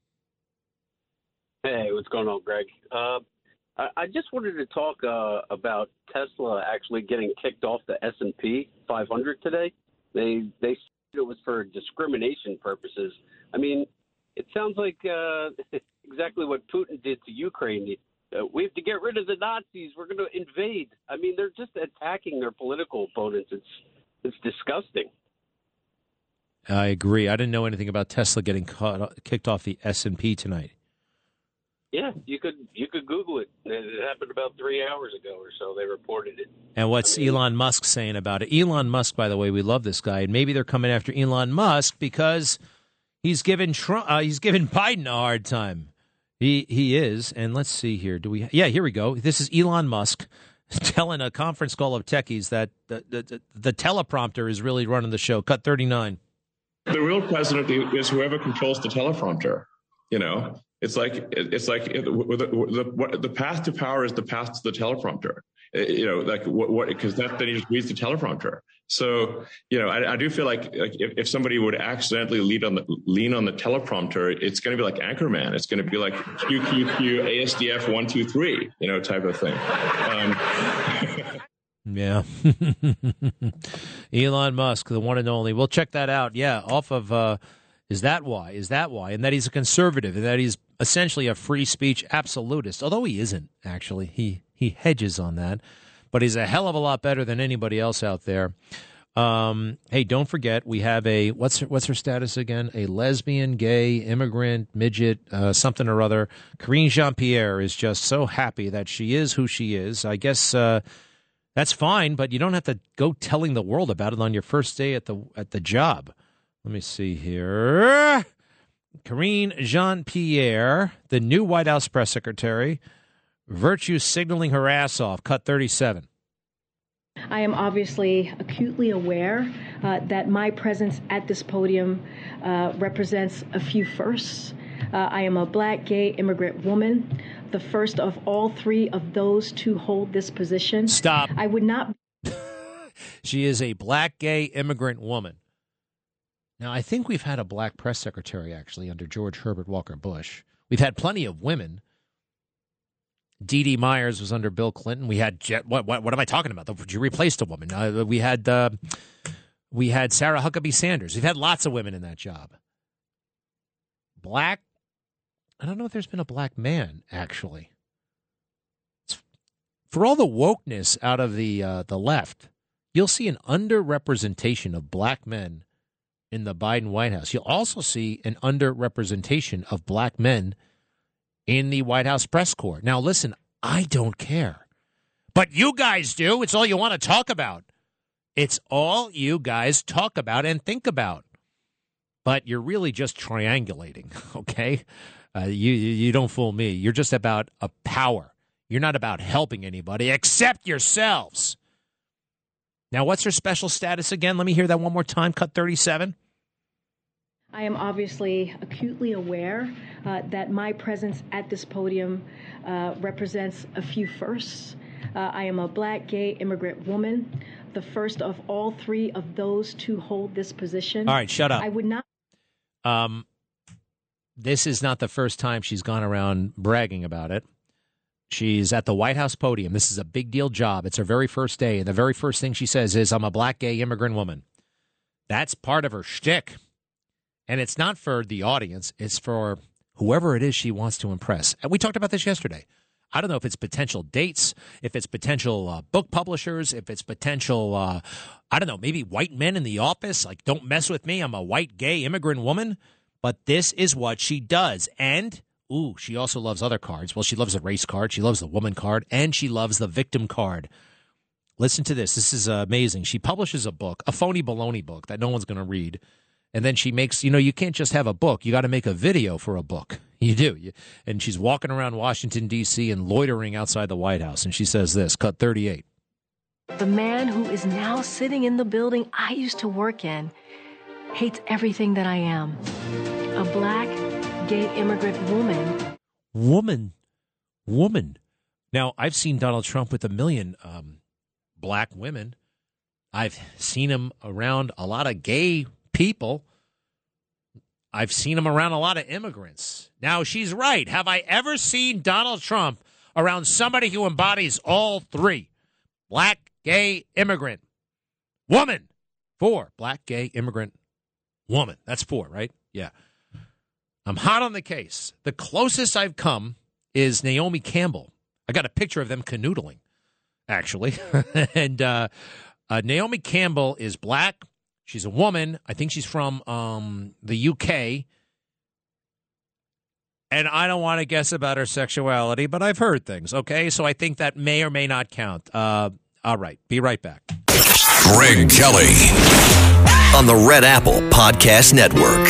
Speaker 8: Hey, what's going on, Greg? Uh, I just wanted to talk uh, about Tesla actually getting kicked off the S and P five hundred today. They they said it was for discrimination purposes. I mean, it sounds like uh, exactly what Putin did to Ukraine. Uh, we have to get rid of the Nazis. We're going to invade. I mean, they're just attacking their political opponents. It's it's disgusting.
Speaker 3: I agree. I didn't know anything about Tesla getting caught, kicked off the S and P tonight.
Speaker 8: Yeah, you could you could Google it. It happened about three hours ago or so. They reported it.
Speaker 3: And what's I mean, Elon Musk saying about it? Elon Musk, by the way, we love this guy, and maybe they're coming after Elon Musk because he's given Trump, uh, he's given Biden a hard time. He he is, and let's see here. Do we? Yeah, here we go. This is Elon Musk telling a conference call of techies that the the, the teleprompter is really running the show. Cut thirty-nine.
Speaker 9: The real president is whoever controls the teleprompter. You know. It's like it's like the, the, the path to power is the path to the teleprompter. You know, like what what because that then he just reads the teleprompter. So you know, I, I do feel like like if, if somebody would accidentally lead on the lean on the teleprompter, it's going to be like Anchorman. It's going to be like Q Q Q A S D F one two three, you know, type of thing. Um,
Speaker 3: yeah, Elon Musk, the one and only. We'll check that out. Yeah, off of. Uh, Is that why? Is that why? And that he's a conservative, and that he's essentially a free speech absolutist, although he isn't, actually. He he hedges on that. But he's a hell of a lot better than anybody else out there. Um, hey, don't forget, we have a, what's her, what's her status again? A lesbian, gay, immigrant, midget, uh, something or other. Karine Jean-Pierre is just so happy that she is who she is. I guess uh, that's fine, but you don't have to go telling the world about it on your first day at the at the job. Let me see here. Karine Jean-Pierre, the new White House press secretary, virtue signaling her ass off. Cut thirty-seven.
Speaker 10: I am obviously acutely aware uh, that my presence at this podium uh, represents a few firsts. Uh, I am a black, gay, immigrant woman, the first of all three of those to hold this position.
Speaker 3: Stop.
Speaker 10: I would not.
Speaker 3: She is a black, gay, immigrant woman. Now, I think we've had a black press secretary, actually, under George Herbert Walker Bush. We've had plenty of women. Dee Dee Myers was under Bill Clinton. We had, Je- what, what What am I talking about? You replaced a woman. Uh, we had uh, we had Sarah Huckabee Sanders. We've had lots of women in that job. Black, I don't know if there's been a black man, actually. It's, for all the wokeness out of the uh, the left, you'll see an underrepresentation of black men in the Biden White House. You'll also see an underrepresentation of black men in the White House press corps. Now, listen, I don't care. But you guys do. It's all you want to talk about. It's all you guys talk about and think about. But you're really just triangulating, okay? Uh, you, you don't fool me. You're just about a power. You're not about helping anybody except yourselves. Now, what's her special status again? Let me hear that one more time. Cut thirty-seven.
Speaker 10: I am obviously acutely aware uh, that my presence at this podium uh, represents a few firsts. Uh, I am a black, gay, immigrant woman, the first of all three of those to hold this position.
Speaker 3: All right, shut up.
Speaker 10: I would not.
Speaker 3: Um, this is not the first time she's gone around bragging about it. She's at the White House podium. This is a big deal job. It's her very first day. And the very first thing she says is, I'm a black, gay, immigrant woman. That's part of her shtick. And it's not for the audience. It's for whoever it is she wants to impress. And we talked about this yesterday. I don't know if it's potential dates, if it's potential uh, book publishers, if it's potential, uh, I don't know, maybe white men in the office. Like, don't mess with me. I'm a white, gay, immigrant woman. But this is what she does. And, ooh, she also loves other cards. Well, she loves the race card. She loves the woman card. And she loves the victim card. Listen to this. This is uh, amazing. She publishes a book, a phony baloney book that no one's going to read. And then she makes, you know, you can't just have a book. You got to make a video for a book. You do. You, and she's walking around Washington, D C and loitering outside the White House. And she says this, cut thirty-eight.
Speaker 10: The man who is now sitting in the building I used to work in hates everything that I am. A black, gay immigrant woman.
Speaker 3: Woman. Woman. Now, I've seen Donald Trump with a million um, black women. I've seen him around a lot of gay people. I've seen him around a lot of immigrants. Now, she's right. Have I ever seen Donald Trump around somebody who embodies all three? Black, gay, immigrant, woman. Four. Black, gay, immigrant, woman. That's four, right? Yeah. I'm hot on the case. The closest I've come is Naomi Campbell. I got a picture of them canoodling, actually. and uh, uh, Naomi Campbell is black. She's a woman. I think she's from um, the U K. And I don't want to guess about her sexuality, but I've heard things, okay? So I think that may or may not count. Uh, all right. Be right back.
Speaker 1: Greg Kelly
Speaker 2: on the Red Apple Podcast Network.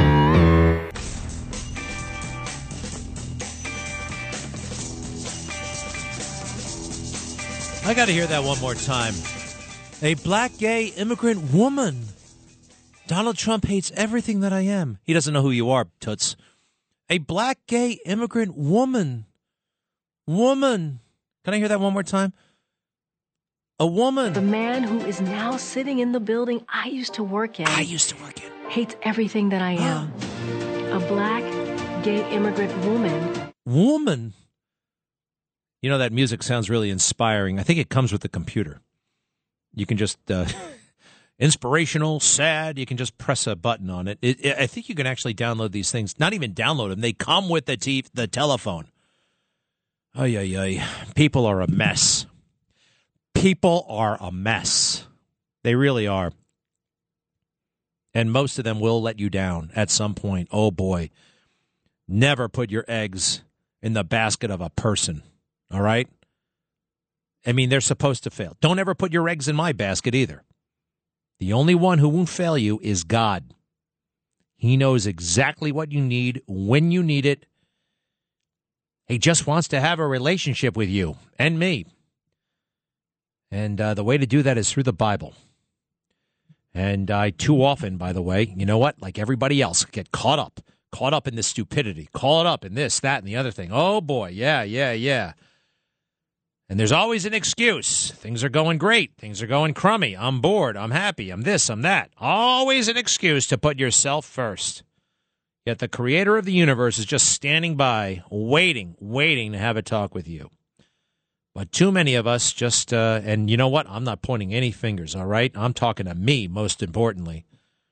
Speaker 3: I got to hear that one more time. A black, gay, immigrant woman. Donald Trump hates everything that I am. He doesn't know who you are, Toots. A black, gay, immigrant woman. Woman. Can I hear that one more time? A woman.
Speaker 10: The man who is now sitting in the building I used to work in.
Speaker 3: I used to work in.
Speaker 10: Hates everything that I am. A black, gay, immigrant woman.
Speaker 3: Woman. You know, that music sounds really inspiring. I think it comes with the computer. You can just, uh, inspirational, sad, you can just press a button on it. It, it. I think you can actually download these things. Not even download them. They come with the te- the telephone. Ay, ay, ay. People are a mess. People are a mess. They really are. And most of them will let you down at some point. Oh, boy. Never put your eggs in the basket of a person. All right? I mean, they're supposed to fail. Don't ever put your eggs in my basket either. The only one who won't fail you is God. He knows exactly what you need, when you need it. He just wants to have a relationship with you and me. And uh, the way to do that is through the Bible. And I too often, by the way, you know what? Like everybody else, get caught up. Caught up in this stupidity. Caught up in this, that, and the other thing. Oh, boy. Yeah, yeah, yeah. And there's always an excuse. Things are going great. Things are going crummy. I'm bored. I'm happy. I'm this. I'm that. Always an excuse to put yourself first. Yet the creator of the universe is just standing by, waiting, waiting to have a talk with you. But too many of us just, uh, and you know what? I'm not pointing any fingers, all right? I'm talking to me, most importantly.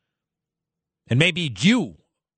Speaker 3: And maybe you,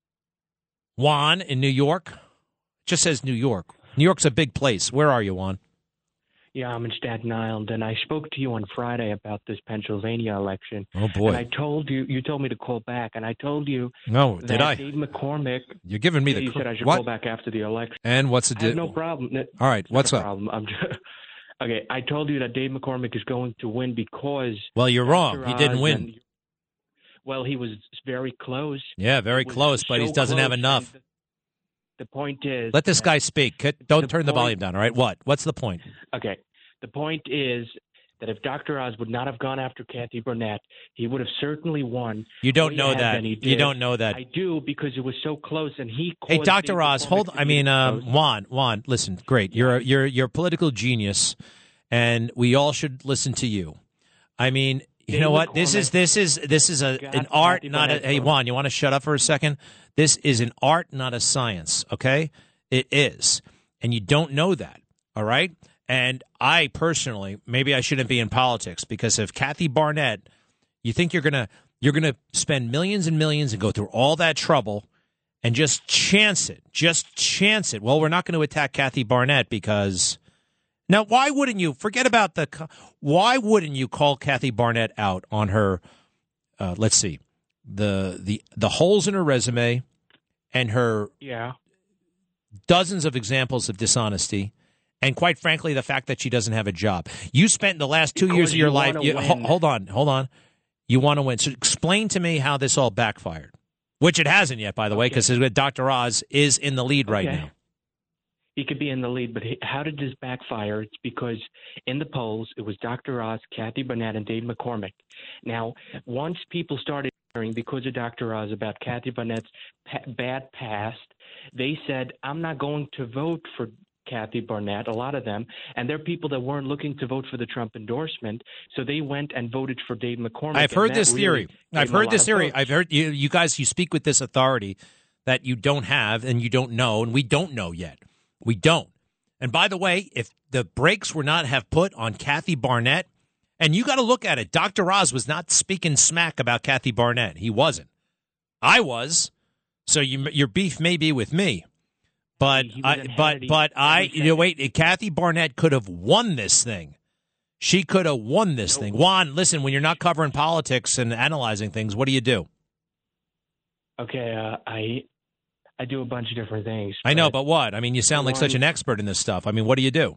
Speaker 3: Juan in New York. It just says New York. New York's a big place. Where are you, Juan?
Speaker 11: Yeah, I'm in Staten Island, and I spoke to you on Friday about this Pennsylvania election.
Speaker 3: Oh, boy.
Speaker 11: And I told you, you told me to call back, and I told you
Speaker 3: No,
Speaker 11: that
Speaker 3: did I?
Speaker 11: Dave McCormick.
Speaker 3: You're giving me
Speaker 11: yeah,
Speaker 3: the...
Speaker 11: You said I should
Speaker 3: what?
Speaker 11: call back after the election.
Speaker 3: And what's the
Speaker 11: I have
Speaker 3: di-
Speaker 11: no problem.
Speaker 3: All right, what's
Speaker 11: no
Speaker 3: up?
Speaker 11: problem. I'm just, okay, I told you that Dave McCormick is going to win because...
Speaker 3: Well, you're wrong.
Speaker 11: Doctor
Speaker 3: He didn't
Speaker 11: Oz
Speaker 3: win.
Speaker 11: and- well, he was very close.
Speaker 3: Yeah, very
Speaker 11: It was
Speaker 3: close, but he
Speaker 11: so
Speaker 3: doesn't have
Speaker 11: close,
Speaker 3: enough.
Speaker 11: and The, the point is...
Speaker 3: Let this guy speak. Cut- Don't
Speaker 11: the
Speaker 3: turn the
Speaker 11: point-
Speaker 3: volume down, all right? What? What's the point?
Speaker 11: Okay. The point is that if Doctor Oz would not have gone after Kathy Burnett, he would have certainly won.
Speaker 3: You don't
Speaker 11: Way
Speaker 3: know
Speaker 11: ahead
Speaker 3: that.
Speaker 11: than he
Speaker 3: You
Speaker 11: did.
Speaker 3: don't know that.
Speaker 11: I do because it was so close, and he.
Speaker 3: Hey,
Speaker 11: caused
Speaker 3: Doctor
Speaker 11: Dave
Speaker 3: Oz,
Speaker 11: McCormick
Speaker 3: hold.
Speaker 11: to
Speaker 3: I
Speaker 11: be
Speaker 3: mean, um,
Speaker 11: exposed.
Speaker 3: Juan, Juan, listen, great. You're a, you're you're a political genius, and we all should listen to you. I mean, you
Speaker 11: Dave
Speaker 3: know what? This is
Speaker 11: McCormick
Speaker 3: this is this is a
Speaker 11: got
Speaker 3: an art,
Speaker 11: Kathy
Speaker 3: not a.
Speaker 11: Burnett
Speaker 3: Hey,
Speaker 11: vote.
Speaker 3: Juan, you want to shut up for a second? This is an art, not a science. Okay, it is, and you don't know that. All right. And I personally, maybe I shouldn't be in politics because if Kathy Barnett, you think you're gonna you're gonna spend millions and millions and go through all that trouble and just chance it, just chance it. Well, we're not going to attack Kathy Barnett because now why wouldn't you forget about the why wouldn't you call Kathy Barnett out on her? Uh, let's see the the the holes in her resume and her
Speaker 11: Yeah.
Speaker 3: dozens of examples of dishonesty. And quite frankly, the fact that she doesn't have a job. You spent the last two
Speaker 11: Because
Speaker 3: years of your
Speaker 11: you
Speaker 3: life.
Speaker 11: wanna
Speaker 3: You, ho-
Speaker 11: win.
Speaker 3: hold on, hold on. You want to win. So explain to me how this all backfired, which it hasn't yet, by the way, because Doctor Oz is in the lead right
Speaker 11: Okay.
Speaker 3: now.
Speaker 11: He could be in the lead, but he, how did this backfire? It's because in the polls, it was Doctor Oz, Kathy Burnett, and Dave McCormick. Now, once people started hearing because of Doctor Oz about Kathy Burnett's pa- bad past, they said, I'm not going to vote for Kathy Barnett, a lot of them, and they're people that weren't looking to vote for the Trump endorsement, so they went and voted for Dave McCormick.
Speaker 3: I've
Speaker 11: and
Speaker 3: heard
Speaker 11: that
Speaker 3: this
Speaker 11: really
Speaker 3: theory.
Speaker 11: gave
Speaker 3: I've
Speaker 11: him a
Speaker 3: heard
Speaker 11: lot
Speaker 3: this
Speaker 11: of
Speaker 3: theory.
Speaker 11: votes.
Speaker 3: I've heard you, you guys. You speak with this authority that you don't have and you don't know, and we don't know yet. We don't. And by the way, if the brakes were not have put on Kathy Barnett, and you got to look at it, Doctor Oz was not speaking smack about Kathy Barnett. He wasn't. I was. So you, your beef may be with me. But
Speaker 11: He was
Speaker 3: I,
Speaker 11: ahead.
Speaker 3: but
Speaker 11: He-
Speaker 3: but I,
Speaker 11: he
Speaker 3: you know, wait. Kathy Barnett could have won this thing. She could have won this thing. Juan, listen. When you're not covering politics and analyzing things, what do you do?
Speaker 11: Okay, uh, I I do a bunch of different things.
Speaker 3: I know, but what? I mean, you sound like such
Speaker 11: One-
Speaker 3: an expert in this stuff. I mean, what do you do?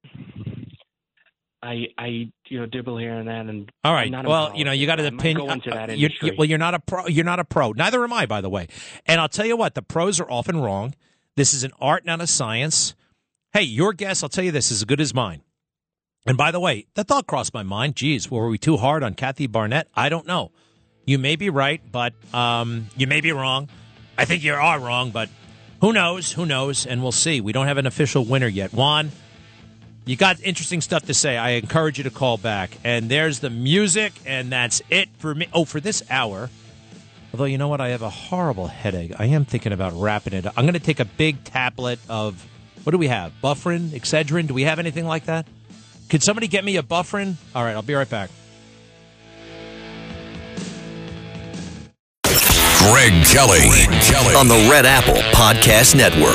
Speaker 11: I I you know dibble here and that, and
Speaker 3: All
Speaker 11: I'm
Speaker 3: right.
Speaker 11: not in
Speaker 3: Well, you know, you got to
Speaker 11: politics. I might
Speaker 3: opinion.
Speaker 11: go into that
Speaker 3: you're,
Speaker 11: industry.
Speaker 3: you- well, you're not a pro. You're not a pro. Neither am I, by the way. And I'll tell you what: the pros are often wrong. This is an art, not a science. Hey, your guess, I'll tell you this, is as good as mine. And by the way, that thought crossed my mind. Geez, were we too hard on Kathy Barnett? I don't know. You may be right, but um, you may be wrong. I think you are wrong, but who knows? Who knows? And we'll see. We don't have an official winner yet. Juan, you got interesting stuff to say. I encourage you to call back. And there's the music, and that's it for me. Oh, for this hour. Although, you know what? I have a horrible headache. I am thinking about wrapping it up. I'm going to take a big tablet of, what do we have? Bufferin? Excedrin? Do we have anything like that? Could somebody get me a Bufferin? All right, I'll be right back.
Speaker 1: Greg Kelly. Greg Kelly.
Speaker 2: On the Red Apple Podcast Network.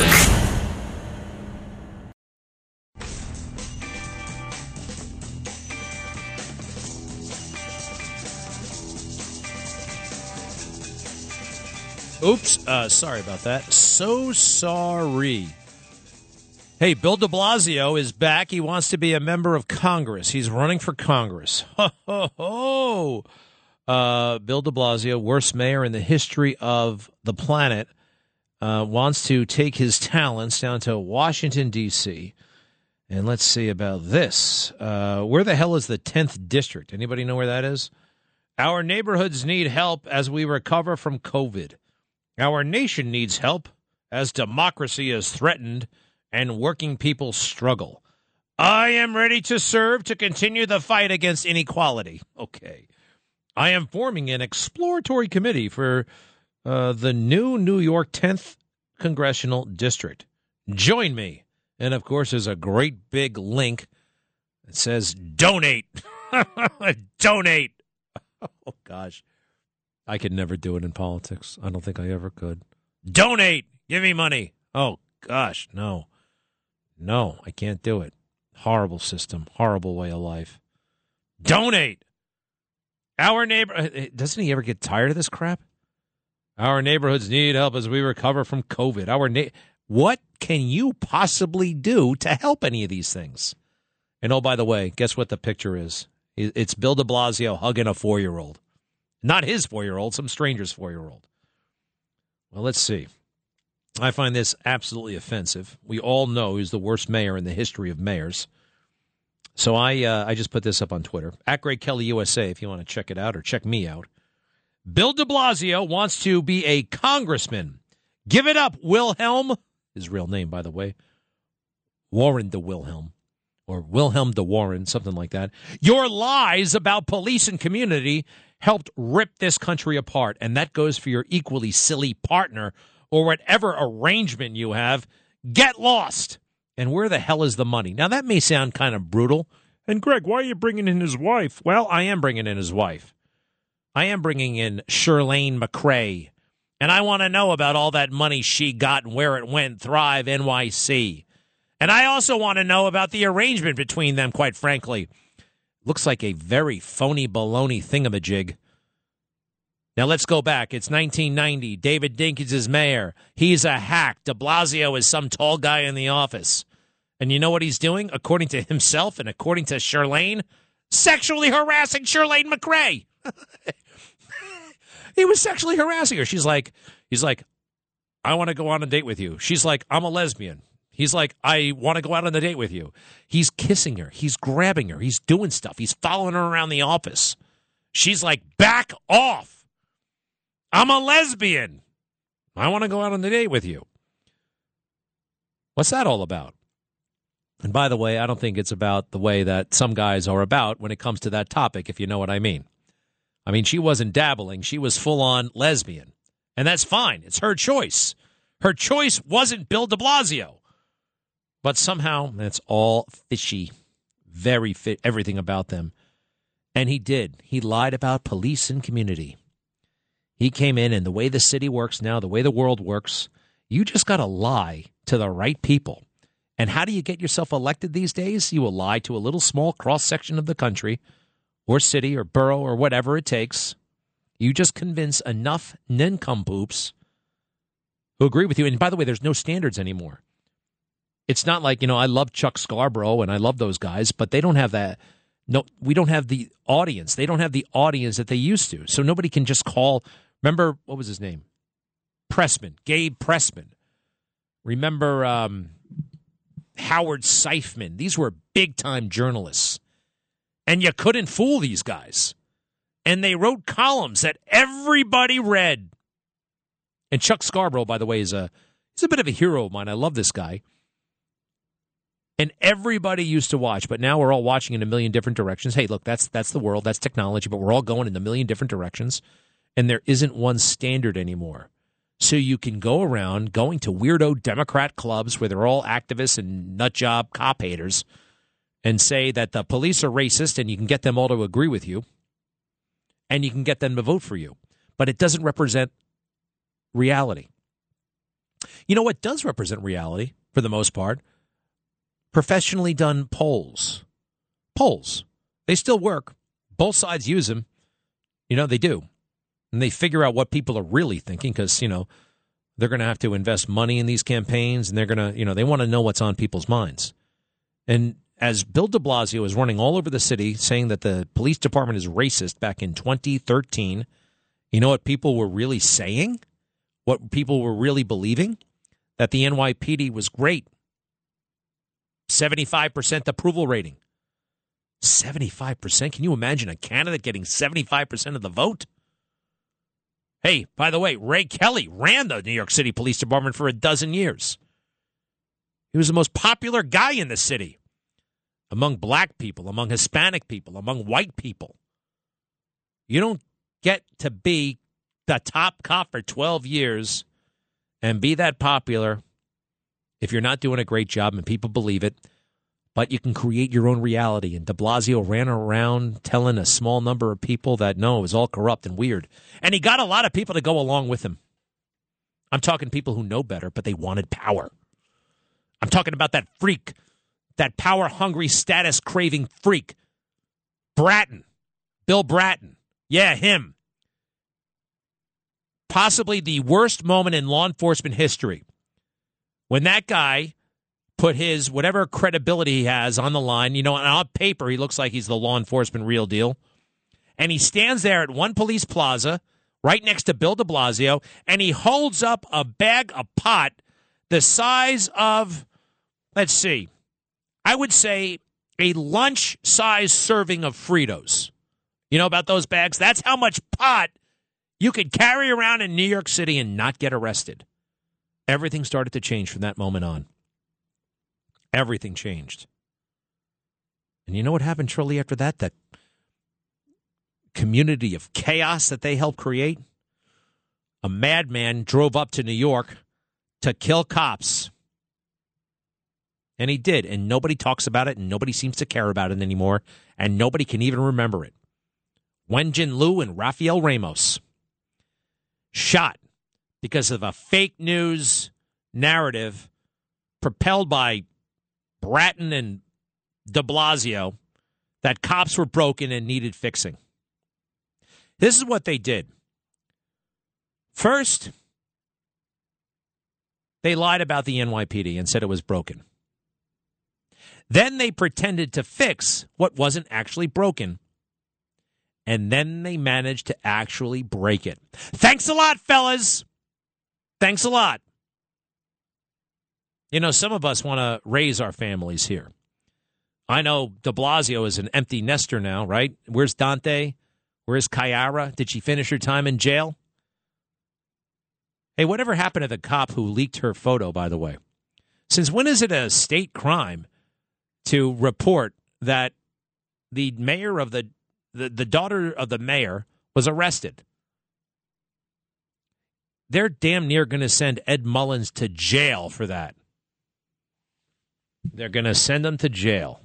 Speaker 3: Oops, uh, sorry about that. So sorry. Hey, Bill de Blasio is back. He wants to be a member of Congress. He's running for Congress. Ho, ho, ho. Uh, Bill de Blasio, worst mayor in the history of the planet, uh, wants to take his talents down to Washington, D C And let's see about this. Uh, where the hell is the tenth District? Anybody know where that is? Our neighborhoods need help as we recover from COVID. Our nation needs help as democracy is threatened and working people struggle. I am ready to serve to continue the fight against inequality. Okay. I am forming an exploratory committee for uh, the new New York tenth Congressional District. Join me. And, of course, there's a great big link that says donate. Donate. Oh, gosh. I could never do it in politics. I don't think I ever could. Donate. Give me money. Oh, gosh, no. No, I can't do it. Horrible system. Horrible way of life. Donate. Our neighbor. Doesn't he ever get tired of this crap? Our neighborhoods need help as we recover from COVID. Our na- What can you possibly do to help any of these things? And, oh, by the way, guess what the picture is? It's Bill de Blasio hugging a four-year-old. Not his four-year-old, some stranger's four-year-old. Well, let's see. I find this absolutely offensive. We all know he's the worst mayor in the history of mayors. So I uh, I just put this up on Twitter. At Greg Kelly U S A, if you want to check it out or check me out. Bill de Blasio wants to be a congressman. Give it up, Wilhelm. His real name, by the way. Warren de Wilhelm. Or Wilhelm de Warren, something like that. Your lies about police and community helped rip this country apart. And that goes for your equally silly partner or whatever arrangement you have. Get lost. And where the hell is the money? Now, that may sound kind of brutal. And, Greg, why are you bringing in his wife? Well, I am bringing in his wife. I am bringing in Shirlane McRae. And I want to know about all that money she got and where it went, Thrive N Y C. And I also want to know about the arrangement between them, quite frankly. Looks like a very phony baloney thingamajig. Now, let's go back. It's nineteen ninety. David Dinkins is mayor. He's a hack. De Blasio is some tall guy in the office. And you know what he's doing, according to himself and according to Shirlane? Sexually harassing Shirlane McRae. He was sexually harassing her. She's like, he's like, I want to go on a date with you. She's like, I'm a lesbian. He's like, I want to go out on a date with you. He's kissing her. He's grabbing her. He's doing stuff. He's following her around the office. She's like, back off. I'm a lesbian. I want to go out on a date with you. What's that all about? And by the way, I don't think it's about the way that some guys are about when it comes to that topic, if you know what I mean. I mean, she wasn't dabbling. She was full-on lesbian. And that's fine. It's her choice. Her choice wasn't Bill de Blasio. But somehow, that's all fishy. Very fit, everything about them. And he did. He lied about police and community. He came in, and the way the city works now, the way the world works, you just got to lie to the right people. And how do you get yourself elected these days? You will lie to a little small cross-section of the country or city or borough or whatever it takes. You just convince enough nincompoops who agree with you. And by the way, there's no standards anymore. It's not like, you know, I love Chuck Scarborough and I love those guys, but they don't have that. No, we don't have the audience. They don't have the audience that they used to. So nobody can just call. Remember, what was his name? Pressman, Gabe Pressman. Remember um, Howard Seifman. These were big-time journalists. And you couldn't fool these guys. And they wrote columns that everybody read. And Chuck Scarborough, by the way, is a he's a bit of a hero of mine. I love this guy. And everybody used to watch, but now we're all watching in a million different directions. Hey, look, that's that's the world, that's technology, but we're all going in a million different directions, and there isn't one standard anymore. So you can go around going to weirdo Democrat clubs where they're all activists and nutjob cop haters and say that the police are racist, and you can get them all to agree with you, and you can get them to vote for you. But it doesn't represent reality. You know what does represent reality, for the most part? Professionally done polls. Polls. They still work. Both sides use them. You know, they do. And they figure out what people are really thinking because, you know, they're going to have to invest money in these campaigns and they're going to, you know, they want to know what's on people's minds. And as Bill de Blasio is running all over the city saying that the police department is racist back in twenty thirteen, you know what people were really saying? What people were really believing? That the N Y P D was great. seventy-five percent approval rating. seventy-five percent? Can you imagine a candidate getting seventy-five percent of the vote? Hey, by the way, Ray Kelly ran the New York City Police Department for a dozen years. He was the most popular guy in the city. among black people, among Hispanic people, among white people. You don't get to be the top cop for twelve years and be that popular if you're not doing a great job and people believe it. But you can create your own reality. And de Blasio ran around telling a small number of people that, no, it was all corrupt and weird. And he got a lot of people to go along with him. I'm talking people who know better, but they wanted power. I'm talking about that freak, that power-hungry, status-craving freak, Bratton, Bill Bratton. Yeah, him. Possibly the worst moment in law enforcement history. When that guy put his whatever credibility he has on the line, you know, on paper he looks like he's the law enforcement real deal, and he stands there at One Police Plaza right next to Bill de Blasio, and he holds up a bag of pot the size of, let's see, I would say a lunch-size serving of Fritos. You know about those bags? That's how much pot you could carry around in New York City and not get arrested. Everything started to change from that moment on. Everything changed. And you know what happened shortly after that? That community of chaos that they helped create? A madman drove up to New York to kill cops. And he did. And nobody talks about it, and nobody seems to care about it anymore. And nobody can even remember it. Wenjin Liu and Rafael Ramos shot because of a fake news narrative propelled by Bratton and de Blasio that cops were broken and needed fixing. This is what they did. First, they lied about the N Y P D and said it was broken. Then they pretended to fix what wasn't actually broken. And then they managed to actually break it. Thanks a lot, fellas. Thanks a lot. You know, some of us want to raise our families here. I know de Blasio is an empty nester now, right? Where's Dante? Where's Kyara? Did she finish her time in jail? Hey, whatever happened to the cop who leaked her photo, by the way? Since when is it a state crime to report that the mayor of the, the, the daughter of the mayor was arrested? They're damn near going to send Ed Mullins to jail for that. They're going to send him to jail.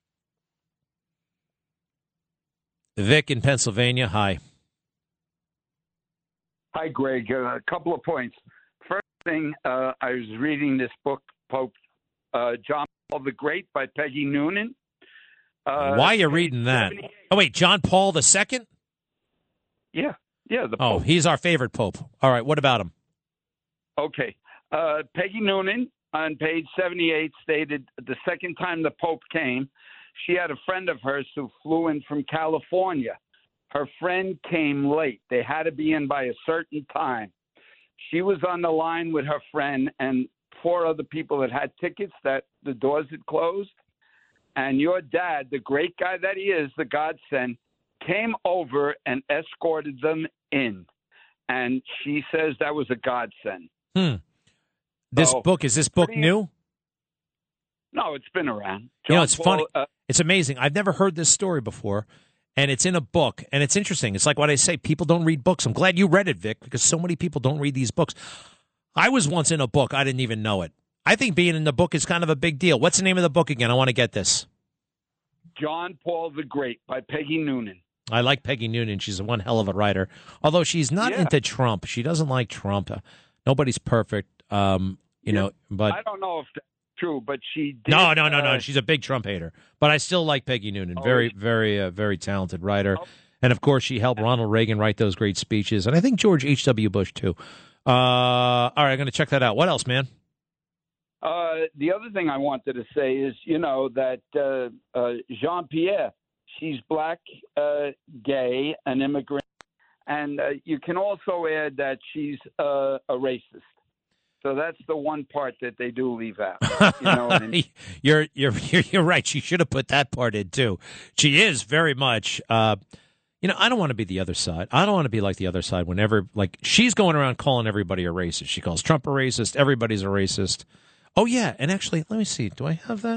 Speaker 3: Vic in Pennsylvania, hi.
Speaker 12: Hi, Greg. Uh, a couple of points. First thing, uh, I was reading this book, Pope uh, John Paul the Great by Peggy Noonan. Uh,
Speaker 3: Why are you reading that? Oh, wait, John Paul the Second?
Speaker 12: Yeah, yeah. The
Speaker 3: oh,
Speaker 12: Pope.
Speaker 3: He's our favorite Pope. All right, what about him?
Speaker 12: Okay. Uh, Peggy Noonan on page seventy-eight stated the second time the Pope came, she had a friend of hers who flew in from California. Her friend came late. They had to be in by a certain time. She was on the line with her friend and four other people that had tickets that the doors had closed. And your dad, the great guy that he is, the godsend, came over and escorted them in. And she says that was a godsend.
Speaker 3: Hmm. This
Speaker 12: So,
Speaker 3: book, is this book
Speaker 12: pretty-
Speaker 3: new?
Speaker 12: No, it's been around.
Speaker 3: You know,
Speaker 12: John
Speaker 3: it's
Speaker 12: Paul,
Speaker 3: funny.
Speaker 12: uh,
Speaker 3: It's amazing. I've never heard this story before, and it's in a book, and it's interesting. It's like what I say, people don't read books. I'm glad you read it, Vic, because so many people don't read these books. I was once in a book. I didn't even know it. I think being in the book is kind of a big deal. What's the name of the book again? I want to get this.
Speaker 12: John Paul the Great by Peggy Noonan.
Speaker 3: I like Peggy Noonan. She's one hell of a writer, although she's not
Speaker 12: Yeah.
Speaker 3: into Trump. She doesn't like Trump. Uh, nobody's perfect, um, you know, but...
Speaker 12: I don't know if that's true, but she did.
Speaker 3: No, no, no, no.
Speaker 12: uh,
Speaker 3: She's a big Trump hater. But I still like Peggy Noonan.
Speaker 12: Oh,
Speaker 3: Very,
Speaker 12: is-
Speaker 3: very, uh, very talented writer. And, of course, she helped Ronald Reagan write those great speeches. And I think George H W. Bush, too. Uh, all right, I'm going to check that out. What else, man?
Speaker 12: Uh, the other thing I wanted to say is, you know, that uh, uh, Jean-Pierre, she's black, uh, gay, an immigrant. And uh, you can also add that she's uh, a racist. So that's the one part that they do leave out. You know what I mean?
Speaker 3: You're, you're, you're, you're right. She should have put that part in, too. She is very much, uh, you know, I don't want to be the other side. I don't want to be like the other side whenever, like, she's going around calling everybody a racist. She calls Trump a racist. Everybody's a racist. Oh, yeah. And actually, let me see. Do I have that?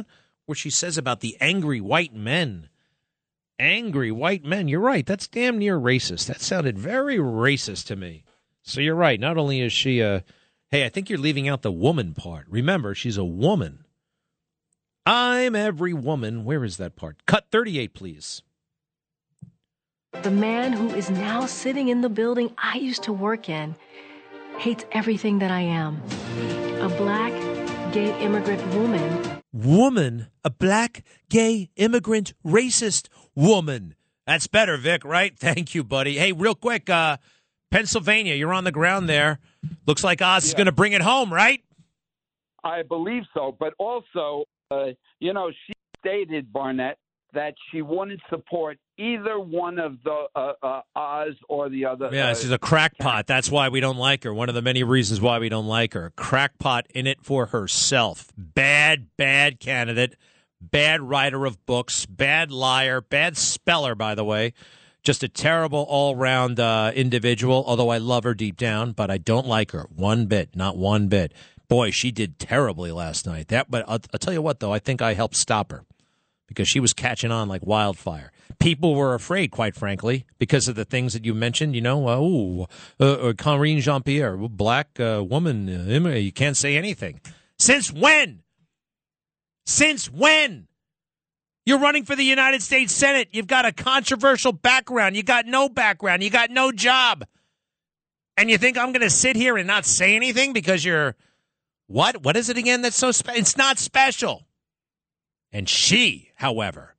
Speaker 3: where she says about the angry white men. Angry white men. You're right. That's damn near racist. That sounded very racist to me. So you're right. Not only is she a, hey, I think you're leaving out the woman part. Remember, she's a woman. I'm every woman. Where is that part? Cut thirty-eight, please.
Speaker 13: The man who is now sitting in the building I used to work in hates everything that I am. A black, gay immigrant woman.
Speaker 3: Woman, a black, gay, immigrant, racist woman. That's better, Vic, right? Thank you, buddy. Hey, real quick, uh, Pennsylvania, you're on the ground there. Looks like Oz yeah. is going to bring it home, right?
Speaker 12: I believe so. But also, uh, you know, she stated, Barnett, that she wouldn't support either one of the uh, uh, Oz or the other.
Speaker 3: Yeah,
Speaker 12: uh,
Speaker 3: she's a crackpot. That's why we don't like her. One of the many reasons why we don't like her. Crackpot in it for herself. Bad, bad candidate. Bad writer of books. Bad liar. Bad speller, by the way. Just a terrible all-round uh, individual, although I love her deep down, but I don't like her one bit, not one bit. Boy, she did terribly last night. That, But I'll, I'll tell you what, though, I think I helped stop her because she was catching on like wildfire. People were afraid, quite frankly, because of the things that you mentioned, you know, uh, ooh, uh, uh, Karine Jean-Pierre, black uh, woman, uh, you can't say anything. Since when? Since when? You're running for the United States Senate. You've got a controversial background. You got no background. You got no job. And you think I'm going to sit here and not say anything because you're, what? What is it again that's so special? It's not special. And she, however,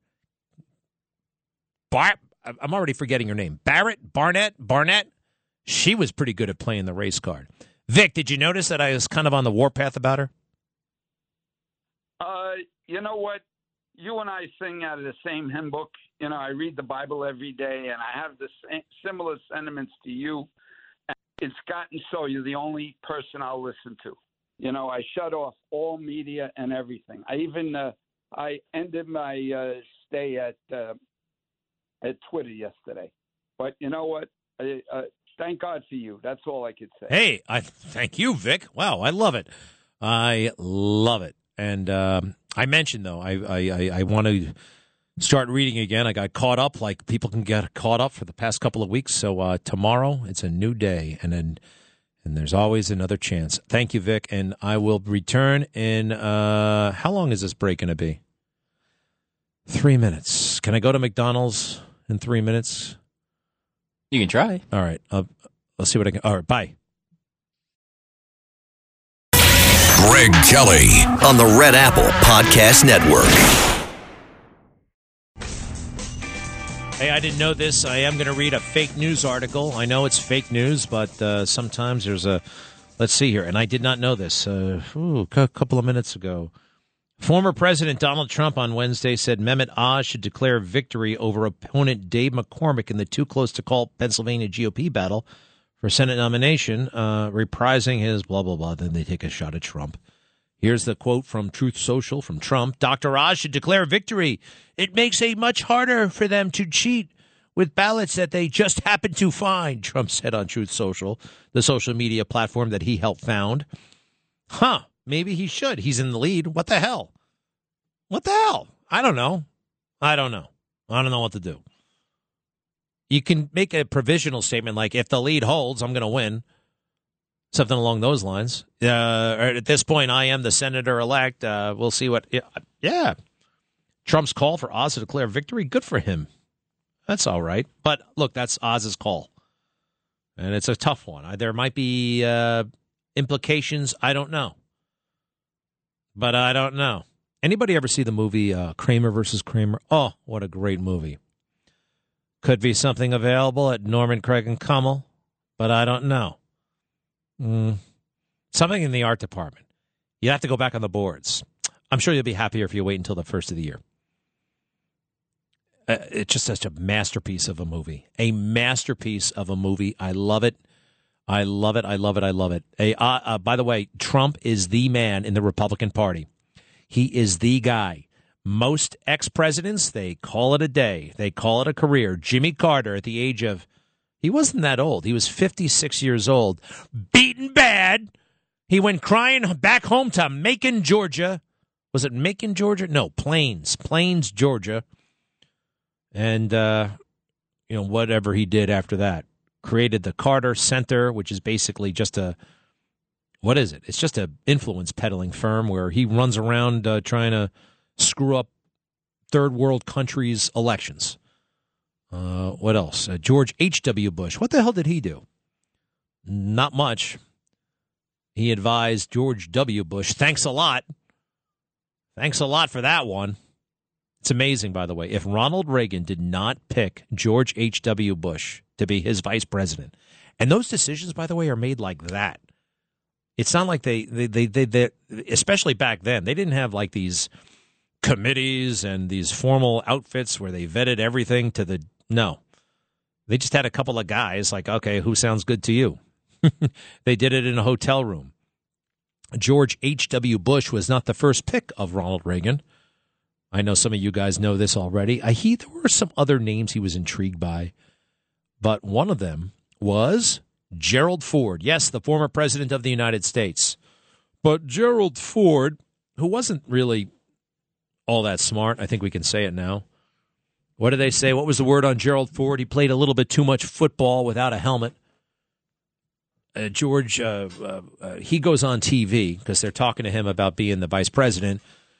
Speaker 3: Bar- I'm already forgetting her name. Barrett? Barnett? Barnett? She was pretty good at playing the race card. Vic, did you notice that I was kind of on the warpath about her?
Speaker 12: Uh, you know what? You and I sing out of the same hymn book. You know, I read the Bible every day, and I have the same, similar sentiments to you. And it's gotten so you're the only person I'll listen to. You know, I shut off all media and everything. I even uh, I ended my uh, stay at uh, at Twitter yesterday. But you know what? I, uh, thank God for you. That's all I could say.
Speaker 3: Hey, I thank you, Vic. Wow, I love it. I love it. And um, I mentioned, though, I, I, I want to start reading again. I got caught up like people can get caught up for the past couple of weeks. So uh, tomorrow, it's a new day, and then and there's always another chance. Thank you, Vic, and I will return in, uh, how long is this break going to be? Three minutes. Can I go to McDonald's in three minutes?
Speaker 14: You can try.
Speaker 3: All right. I'll, I'll see what I can. All right, bye.
Speaker 1: Greg Kelly
Speaker 2: on the Red Apple Podcast Network.
Speaker 3: Hey, I didn't know this. I am going to read a fake news article. I know it's fake news, but uh, sometimes there's a, let's see here, and I did not know this uh, ooh, a couple of minutes ago. Former President Donald Trump on Wednesday said Mehmet Oz should declare victory over opponent Dave McCormick in the too-close-to-call Pennsylvania G O P battle for Senate nomination, uh, reprising his blah, blah, blah. Then they take a shot at Trump. Here's the quote from Truth Social from Trump. Doctor Oz should declare victory. It makes it much harder for them to cheat with ballots that they just happen to find, Trump said on Truth Social, the social media platform that he helped found. Huh. Maybe he should. He's in the lead. What the hell? What the hell? I don't know. I don't know. I don't know what to do. You can make a provisional statement like, if the lead holds, I'm going to win. Something along those lines. Uh, at this point, I am the senator-elect. Uh, we'll see what... Yeah, yeah. Trump's call for Oz to declare victory, good for him. That's all right. But, look, that's Oz's call. And it's a tough one. There might be uh, implications. I don't know. But I don't know. Anybody ever see the movie uh, Kramer versus Kramer? Oh, what a great movie. Could be something available at Norman, Craig, and Kummel, but I don't know. Mm. Something in the art department. You have to go back on the boards. I'm sure you'll be happier if you wait until the first of the year. Uh, it's just such a masterpiece of a movie. A masterpiece of a movie. I love it. I love it. I love it. I love it. Hey, uh, uh, by the way, Trump is the man in the Republican Party. He is the guy. Most ex-presidents, they call it a day. They call it a career. Jimmy Carter, at the age of, he wasn't that old. He was fifty-six years old. Beaten bad. He went crying back home to Macon, Georgia, Was it Macon, Georgia? No, Plains. Plains, Georgia. And, uh, you know, whatever he did after that. Created the Carter Center, which is basically just a, what is it? It's just a influence peddling firm where he runs around uh, trying to screw up third world countries' elections. Uh, what else? Uh, George H W. Bush. What the hell did he do? Not much. He advised George W. Bush. Thanks a lot. Thanks a lot for that one. It's amazing, by the way. If Ronald Reagan did not pick George H W. Bush to be his vice president, and those decisions, by the way, are made like that. It's not like they, they, they, they, they especially back then, they didn't have like these committees and these formal outfits where they vetted everything to the, no. They just had a couple of guys like, okay, who sounds good to you? They did it in a hotel room. George H W. Bush was not the first pick of Ronald Reagan. I know some of you guys know this already. I he there were some other names he was intrigued by, but one of them was Gerald Ford. Yes, the former president of the United States. But Gerald Ford, who wasn't really all that smart, I think we can say it now. What did they say? What was the word on Gerald Ford? He played a little bit too much football without a helmet. Uh, George, uh, uh, uh, he goes on T V because they're talking to him about being the vice president.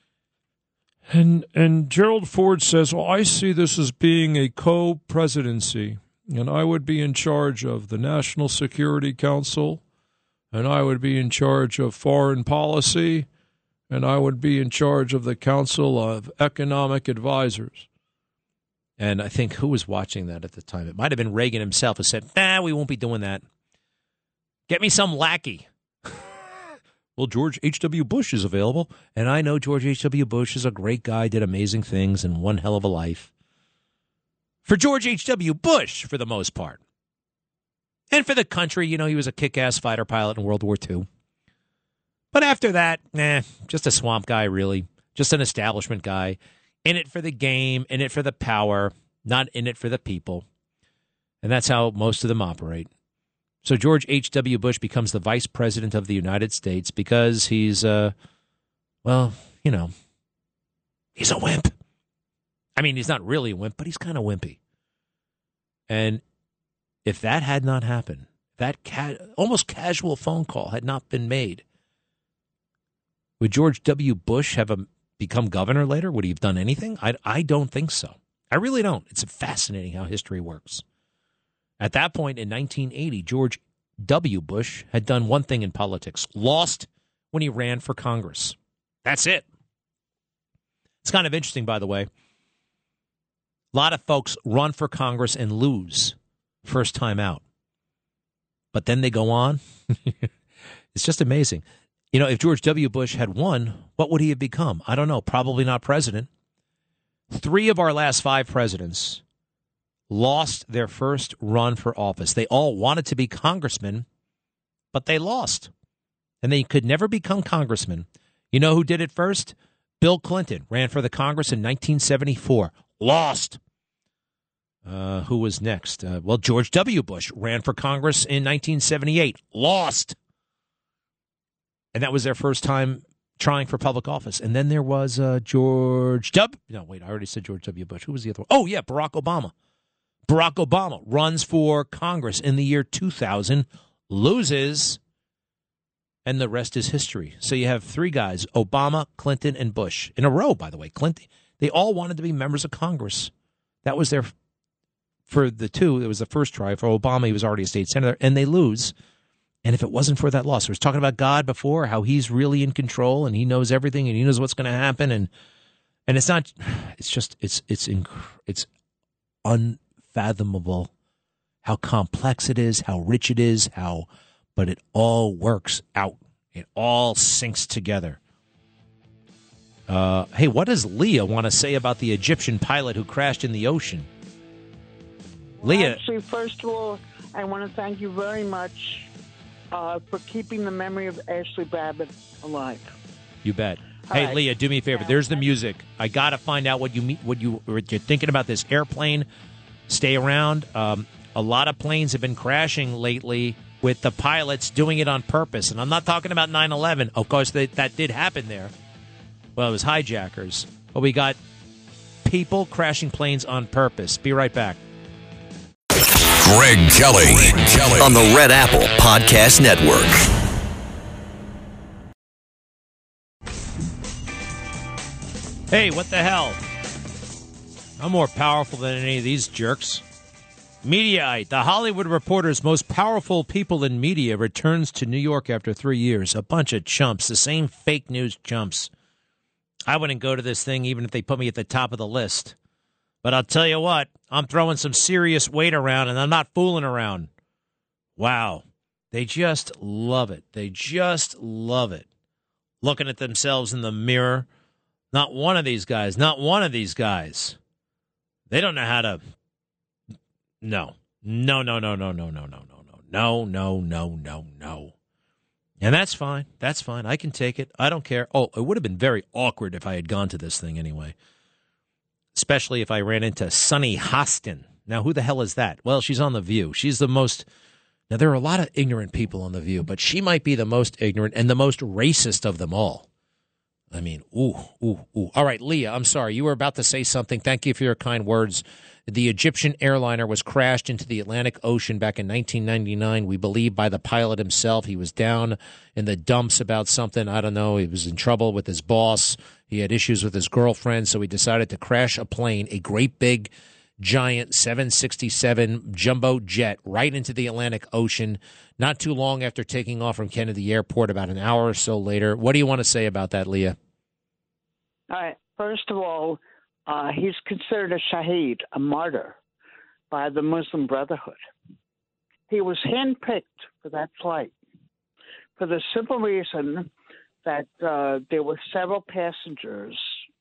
Speaker 3: And and Gerald Ford says, well, I see this as being a co-presidency, and I would be in charge of the National Security Council, and I would be in charge of foreign policy, and I would be in charge of the Council of Economic Advisors. And I think who was watching that at the time? It might have been Reagan himself who said, nah, we won't be doing that. Get me some lackey. Well, George H W. Bush is available, and I know George H W. Bush is a great guy, did amazing things, and one hell of a life. For George H W. Bush, for the most part. And for the country, you know, he was a kick-ass fighter pilot in World War Two. But after that, nah, just a swamp guy, really. Just an establishment guy. In it for the game, in it for the power, not in it for the people. And that's how most of them operate. So George H W. Bush becomes the vice president of the United States because he's, uh, well, you know, he's a wimp. I mean, he's not really a wimp, but he's kind of wimpy. And if that had not happened, that ca- almost casual phone call had not been made, would George W. Bush have a, become governor later? Would he have done anything? I, I don't think so. I really don't. It's fascinating how history works. At that point in nineteen eighty, George W. Bush had done one thing in politics, lost when he ran for Congress. That's it. It's kind of interesting, by the way. A lot of folks run for Congress and lose first time out. But then they go on. It's just amazing. You know, if George W. Bush had won, what would he have become? I don't know. Probably not president. Three of our last five presidents lost their first run for office. They all wanted to be congressmen, but they lost. And they could never become congressmen. You know who did it first? Bill Clinton ran for the Congress in nineteen seventy-four. Lost. Uh, who was next? Uh, well, George W. Bush ran for Congress in nineteen seventy-eight. Lost. And that was their first time trying for public office. And then there was uh, George W. No, wait, I already said George W. Bush. Who was the other one? Oh, yeah, Barack Obama. Barack Obama runs for Congress in the year two thousand, loses, and the rest is history. So you have three guys, Obama, Clinton, and Bush, in a row, by the way. Clinton, they all wanted to be members of Congress. That was their, for the two, it was the first try. For Obama, he was already a state senator, and they lose. And if it wasn't for that loss, I was talking about God before, how he's really in control, and he knows everything, and he knows what's going to happen, and and it's not, it's just, it's, it's, inc- it's un. fathomable how complex it is, how rich it is, how, but it all works out. It all syncs together. Uh, hey, what does Leah want to say about the Egyptian pilot who crashed in the ocean?
Speaker 15: Well,
Speaker 3: Leah.
Speaker 15: Actually, first of all, I want to thank you very much uh, for keeping the memory of Ashley Babbitt alive.
Speaker 3: You bet.
Speaker 15: All
Speaker 3: Hey,
Speaker 15: right.
Speaker 3: Leah, do me a favor. There's the music. I got to find out what you mean, what you what you're thinking about this airplane. Stay around. Um, a lot of planes have been crashing lately with the pilots doing it on purpose. And I'm not talking about nine eleven. Of course, they, that did happen there. Well, it was hijackers. But we got people crashing planes on purpose. Be right back.
Speaker 1: Greg Kelly, Greg Kelly.
Speaker 2: On the Red Apple Podcast Network.
Speaker 3: Hey, what the hell? I'm more powerful than any of these jerks. Mediaite, the Hollywood Reporter's most powerful people in media, returns to New York after three years. A bunch of chumps, the same fake news chumps. I wouldn't go to this thing even if they put me at the top of the list. But I'll tell you what, I'm throwing some serious weight around, and I'm not fooling around. Wow. They just love it. They just love it. Looking at themselves in the mirror. Not one of these guys, not one of these guys. They don't know how to... No. No, no, no, no, no, no, no, no, no. No, no, no, no, no. And that's fine. That's fine. I can take it. I don't care. Oh, it would have been very awkward if I had gone to this thing anyway. Especially if I ran into Sunny Hostin. Now, who the hell is that? Well, she's on The View. She's the most... Now, there are a lot of ignorant people on The View, but she might be the most ignorant and the most racist of them all. I mean, ooh, ooh, ooh. All right, Leah, I'm sorry. You were about to say something. Thank you for your kind words. The Egyptian airliner was crashed into the Atlantic Ocean back in nineteen ninety-nine, we believe, by the pilot himself. He was down in the dumps about something. I don't know. He was in trouble with his boss. He had issues with his girlfriend, so he decided to crash a plane, a great big, giant seven sixty-seven jumbo jet, right into the Atlantic Ocean, not too long after taking off from Kennedy Airport, about an hour or so later. What do you want to say about that, Leah?
Speaker 15: All right. First of all, uh, he's considered a shaheed, a martyr, by the Muslim Brotherhood. He was handpicked for that flight for the simple reason that uh, there were several passengers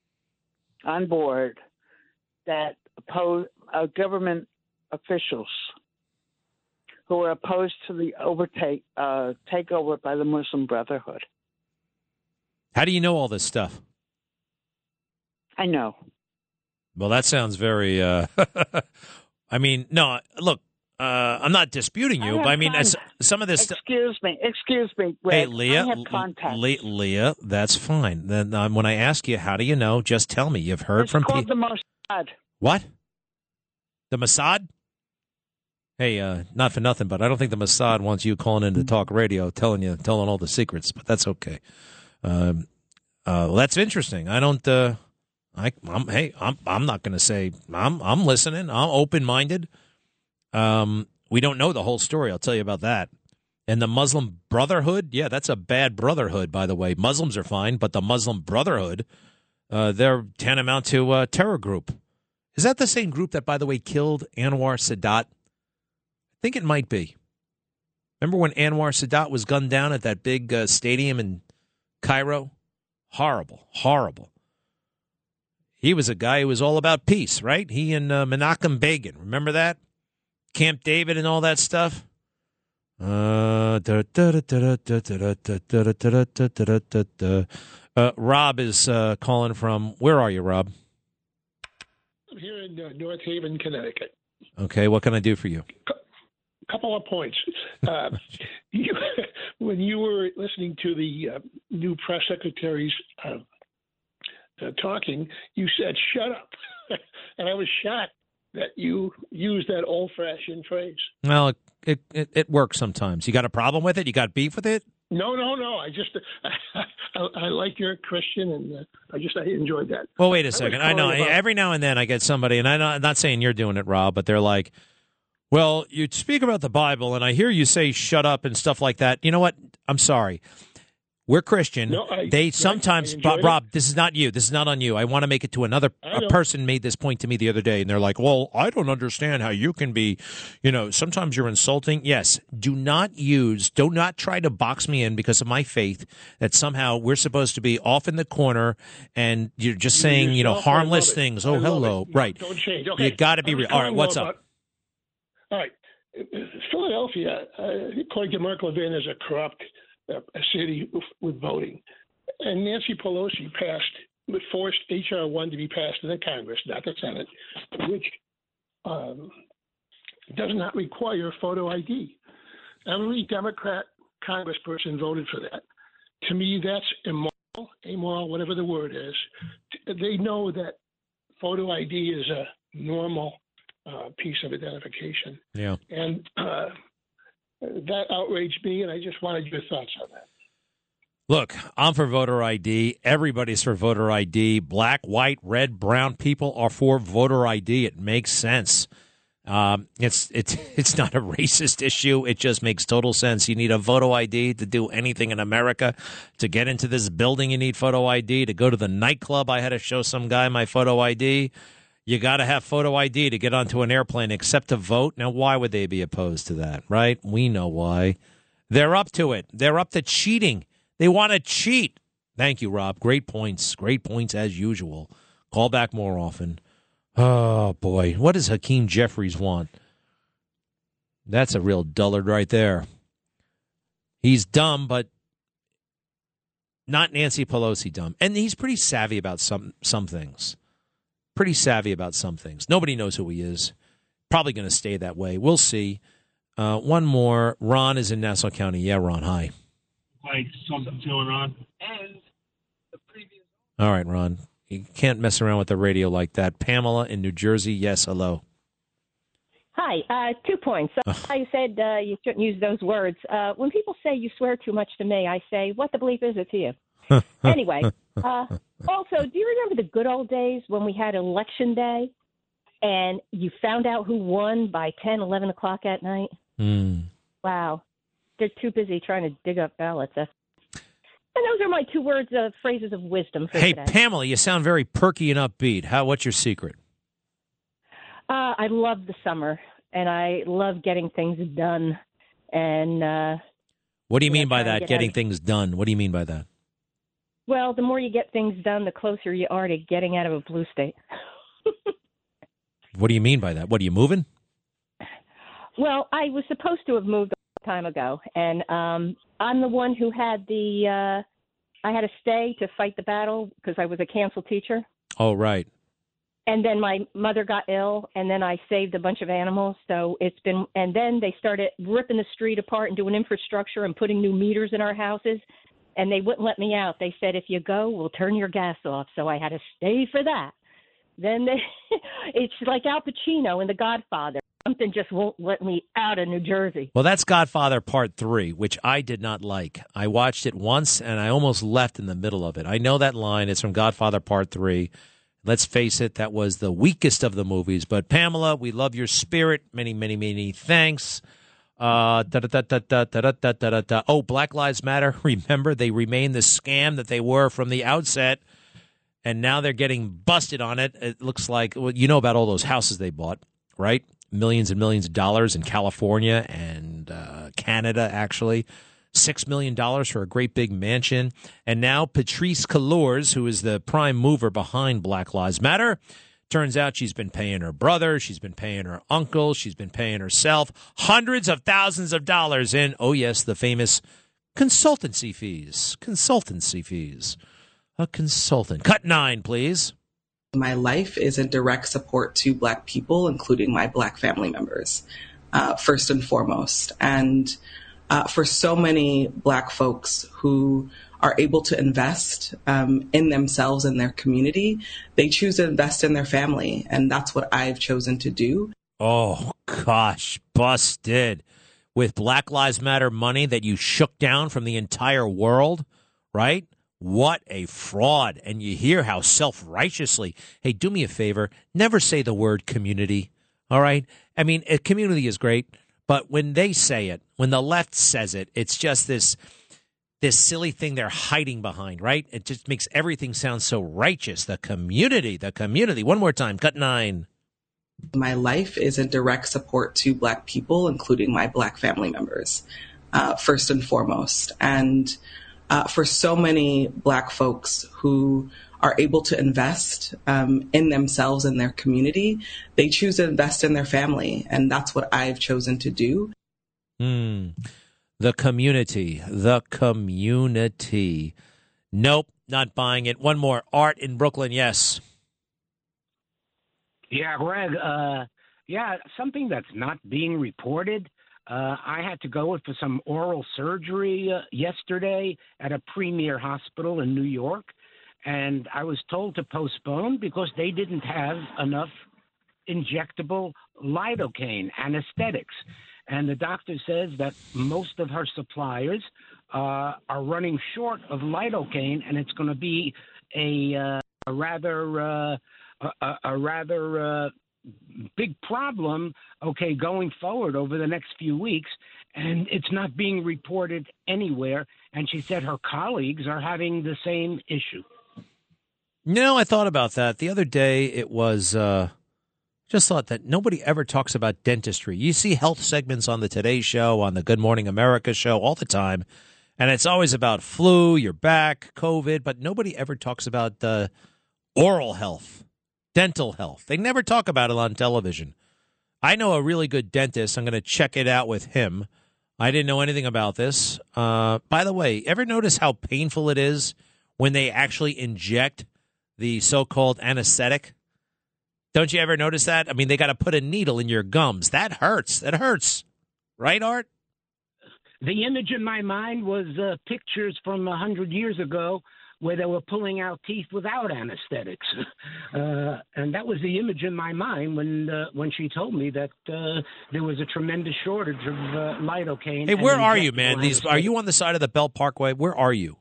Speaker 15: on board that opposed uh, government officials who were opposed to the overtake uh, takeover by the Muslim Brotherhood.
Speaker 3: How do you know all this stuff?
Speaker 15: I know.
Speaker 3: Well, that sounds very, uh, I mean, no, look, uh, I'm not disputing you,
Speaker 15: I
Speaker 3: but I mean, as,
Speaker 15: contact.
Speaker 3: some of this...
Speaker 15: Excuse me, excuse me, Greg.
Speaker 3: Hey, Leah,
Speaker 15: I have contacts.
Speaker 3: Le- Leah, that's fine. Then um, when I ask you, how do you know, just tell me. You've heard
Speaker 15: It's
Speaker 3: from
Speaker 15: called
Speaker 3: people.
Speaker 15: the Mossad.
Speaker 3: What? The Mossad? Hey, uh, not for nothing, but I don't think the Mossad wants you calling into talk radio, telling you, telling all the secrets, but that's okay. Um, uh, well, that's interesting. I don't... Uh, I, I'm, hey, I'm, I'm not going to say I'm, I'm listening. I'm open-minded. Um, we don't know the whole story. I'll tell you about that. And the Muslim Brotherhood, yeah, that's a bad brotherhood, by the way. Muslims are fine, but the Muslim Brotherhood, uh, they're tantamount to a terror group. Is that the same group that, by the way, killed Anwar Sadat? I think it might be. Remember when Anwar Sadat was gunned down at that big uh, stadium in Cairo? Horrible, horrible. He was a guy who was all about peace, right? He and uh, Menachem Begin. Remember that? Camp David and all that stuff? Uh, uh, Rob is uh, calling from, where are you, Rob?
Speaker 16: I'm here in uh, North Haven, Connecticut.
Speaker 3: Okay, what can I do for you?
Speaker 16: A couple of points. Uh, you, when you were listening to the uh, new press secretary's uh, uh, talking, you said, shut up. And I was shocked that you used that old-fashioned phrase.
Speaker 3: Well, it, it, it, it works sometimes. You got a problem with it? You got beef with it?
Speaker 16: No, no, no. I just, I, I like you're a Christian, and uh, I just, I enjoyed that.
Speaker 3: Well, wait a second. I, I know about- every now and then I get somebody, and I know, I'm not saying you're doing it, Rob, but they're like, well, you speak about the Bible, and I hear you say shut up and stuff like that. You know what? I'm sorry. We're Christian.
Speaker 16: No, I,
Speaker 3: they sometimes, Rob, Rob, this is not you. This is not on you. I want to make it to another a person made this point to me the other day, and they're like, well, I don't understand how you can be, you know, sometimes you're insulting. Yes, do not use, do not try to box me in because of my faith that somehow we're supposed to be off in the corner and you're just saying, you know, harmless things. Oh, hello. Right.
Speaker 16: Don't change. Okay.
Speaker 3: You got to be real. All right, what's up?
Speaker 16: All right. Philadelphia, uh, according to Mark Levin, is a corrupt uh, city with voting. And Nancy Pelosi passed, forced H R one to be passed in the Congress, not the Senate, which um, does not require photo I D. Every Democrat congressperson voted for that. To me, that's immoral. amoral, whatever the word is, they know that photo I D is a normal uh, piece of identification.
Speaker 3: Yeah.
Speaker 16: And uh, that outraged me, and I just wanted your thoughts on that.
Speaker 3: Look, I'm for voter I D. Everybody's for voter I D. Black, white, red, brown people are for voter I D. It makes sense. Um, it's it's it's not a racist issue. It just makes total sense. You need a photo I D to do anything in America. To get into this building, you need photo I D. To go to the nightclub, I had to show some guy my photo I D. You got to have photo I D to get onto an airplane, except to vote. Now, why would they be opposed to that, right? We know why. They're up to it. They're up to cheating. They want to cheat. Thank you, Rob. Great points. Great points as usual. Call back more often. Oh, boy. What does Hakeem Jeffries want? That's a real dullard right there. He's dumb, but not Nancy Pelosi dumb. And he's pretty savvy about some some things. Pretty savvy about some things. Nobody knows who he is. Probably going to stay that way. We'll see. Uh, one more. Ron is in Nassau County. Yeah, Ron. Hi.
Speaker 17: Like something going on. And the previous.
Speaker 3: All right, Ron. You can't mess around with the radio like that. Pamela in New Jersey. Yes, hello.
Speaker 18: Hi. Uh, two points. So I said uh, you shouldn't use those words. Uh, when people say you swear too much to me, I say, what the bleep is it to you? Anyway. Uh, also, do you remember the good old days when we had election day and you found out who won by ten, eleven o'clock at night?
Speaker 3: Mm.
Speaker 18: Wow. They're too busy trying to dig up ballots. That's... And those are my two words of phrases of wisdom for
Speaker 3: hey,
Speaker 18: today.
Speaker 3: Pamela, you sound very perky and upbeat. How? What's your secret?
Speaker 18: Uh, I love the summer, and I love getting things done. And uh,
Speaker 3: what do you mean by that,
Speaker 18: get
Speaker 3: getting
Speaker 18: out.
Speaker 3: things done? What do you mean by that?
Speaker 18: Well, the more you get things done, the closer you are to getting out of a blue state.
Speaker 3: What do you mean by that? What, are you moving?
Speaker 18: Well, I was supposed to have moved a long time ago, and um, I'm the one who had the, uh, I had to stay to fight the battle because I was a canceled teacher.
Speaker 3: Oh, right.
Speaker 18: And then my mother got ill, and then I saved a bunch of animals. So it's been, and then they started ripping the street apart and doing infrastructure and putting new meters in our houses. And they wouldn't let me out. They said, if you go, we'll turn your gas off. So I had to stay for that. Then they, it's like Al Pacino in The Godfather. Something just won't let me out of New Jersey.
Speaker 3: Well, that's Godfather Part three, which I did not like. I watched it once, and I almost left in the middle of it. I know that line. It's from Godfather Part three. Let's face it, that was the weakest of the movies. But, Pamela, we love your spirit. Many, many, many thanks. Uh, da, da, da, da, da, da, da, da, da, da. Oh, Black Lives Matter. Remember, they remain the scam that they were from the outset, and now they're getting busted on it. It looks like, well, you know about all those houses they bought, right? Millions and millions of dollars in California and uh, Canada, actually. Six million dollars for a great big mansion. And now Patrisse Cullors, who is the prime mover behind Black Lives Matter, turns out she's been paying her brother, she's been paying her uncle, she's been paying herself hundreds of thousands of dollars in, oh yes, the famous consultancy fees. Consultancy fees. A consultant. Cut nine, please.
Speaker 20: My life is in direct support to Black people, including my Black family members, uh, first and foremost. And uh, for so many Black folks who are able to invest um, in themselves and their community, they choose to invest in their family. And that's what I've chosen to do.
Speaker 3: Oh, gosh, busted. With Black Lives Matter money that you shook down from the entire world, right? What a fraud. And you hear how self-righteously, hey, do me a favor, never say the word community, all right? I mean, a community is great, but when they say it, when the left says it, it's just this this silly thing they're hiding behind, right? It just makes everything sound so righteous. The community, the community. One more time, cut nine.
Speaker 20: My life is in direct support to Black people, including my Black family members, uh, first and foremost. And uh, for so many Black folks who are able to invest um, in themselves and their community, they choose to invest in their family. And that's what I've chosen to do.
Speaker 3: Hmm. The community, the community. Nope, not buying it. One more. Art in Brooklyn, yes.
Speaker 21: Yeah, Greg, uh, yeah, something that's not being reported.
Speaker 5: Uh, I had to go in for some oral surgery uh, yesterday at a premier hospital in New York, and I was told to postpone because they didn't have enough injectable lidocaine anesthetics. And the doctor says that most of her suppliers uh, are running short of lidocaine, and it's going to be a, uh, a rather uh, a, a rather uh, big problem, okay, going forward over the next few weeks. And it's not being reported anywhere. And she said her colleagues are having the same issue.
Speaker 3: You know, I thought about that. The other day it was... Uh... Just thought that nobody ever talks about dentistry. You see health segments on the Today Show, on the Good Morning America show all the time, and it's always about flu, your back, COVID, but nobody ever talks about uh, oral health, dental health. They never talk about it on television. I know a really good dentist. I'm going to check it out with him. I didn't know anything about this. Uh, by the way, ever notice how painful it is when they actually inject the so-called anesthetic? Don't you ever notice that? I mean, they got to put a needle in your gums. That hurts. That hurts. Right, Art?
Speaker 5: The image in my mind was uh, pictures from a hundred years ago where they were pulling out teeth without anesthetics. Uh, and that was the image in my mind when uh, when she told me that uh, there was a tremendous shortage of uh, lidocaine.
Speaker 3: Hey, where are you, man? These Are you on the side of the Belt Parkway? Where are you?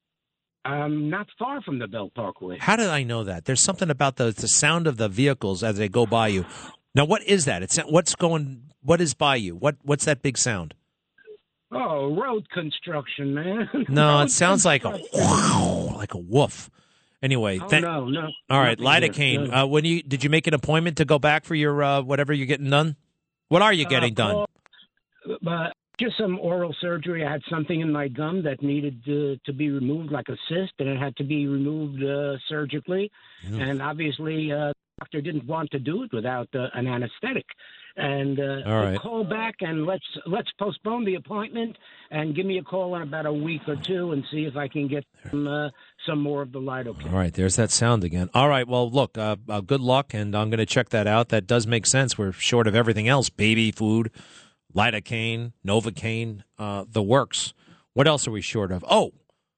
Speaker 5: I'm not far from the Belt Parkway.
Speaker 3: How did I know that? There's something about the the sound of the vehicles as they go by you. Now, what is that? It's what's going. What is by you? What what's that big sound?
Speaker 5: Oh, road construction, man.
Speaker 3: No,
Speaker 5: Road
Speaker 3: it sounds like a like a woof. Anyway,
Speaker 5: Oh,
Speaker 3: that-
Speaker 5: no, no.
Speaker 3: All right,
Speaker 5: nothing here.
Speaker 3: lidocaine.
Speaker 5: No.
Speaker 3: Uh, when you did you make an appointment to go back for your uh, whatever you're getting done? What are you getting
Speaker 5: Uh,
Speaker 3: done?
Speaker 5: call- uh, just some oral surgery. I had something in my gum that needed to, to be removed, like a cyst, and it had to be removed uh, surgically. And obviously, uh, the doctor didn't want to do it without uh, an anesthetic. And uh,
Speaker 3: All right.
Speaker 5: call back and let's let's postpone the appointment and give me a call in about a week or two and see if I can get some, uh, some more of the lidocaine.
Speaker 3: All right, there's that sound again. All right, well, look, uh, uh, good luck, and I'm going to check that out. That does make sense. We're short of everything else: baby food, lidocaine, Novocaine, uh, the works. What else are we short of? Oh,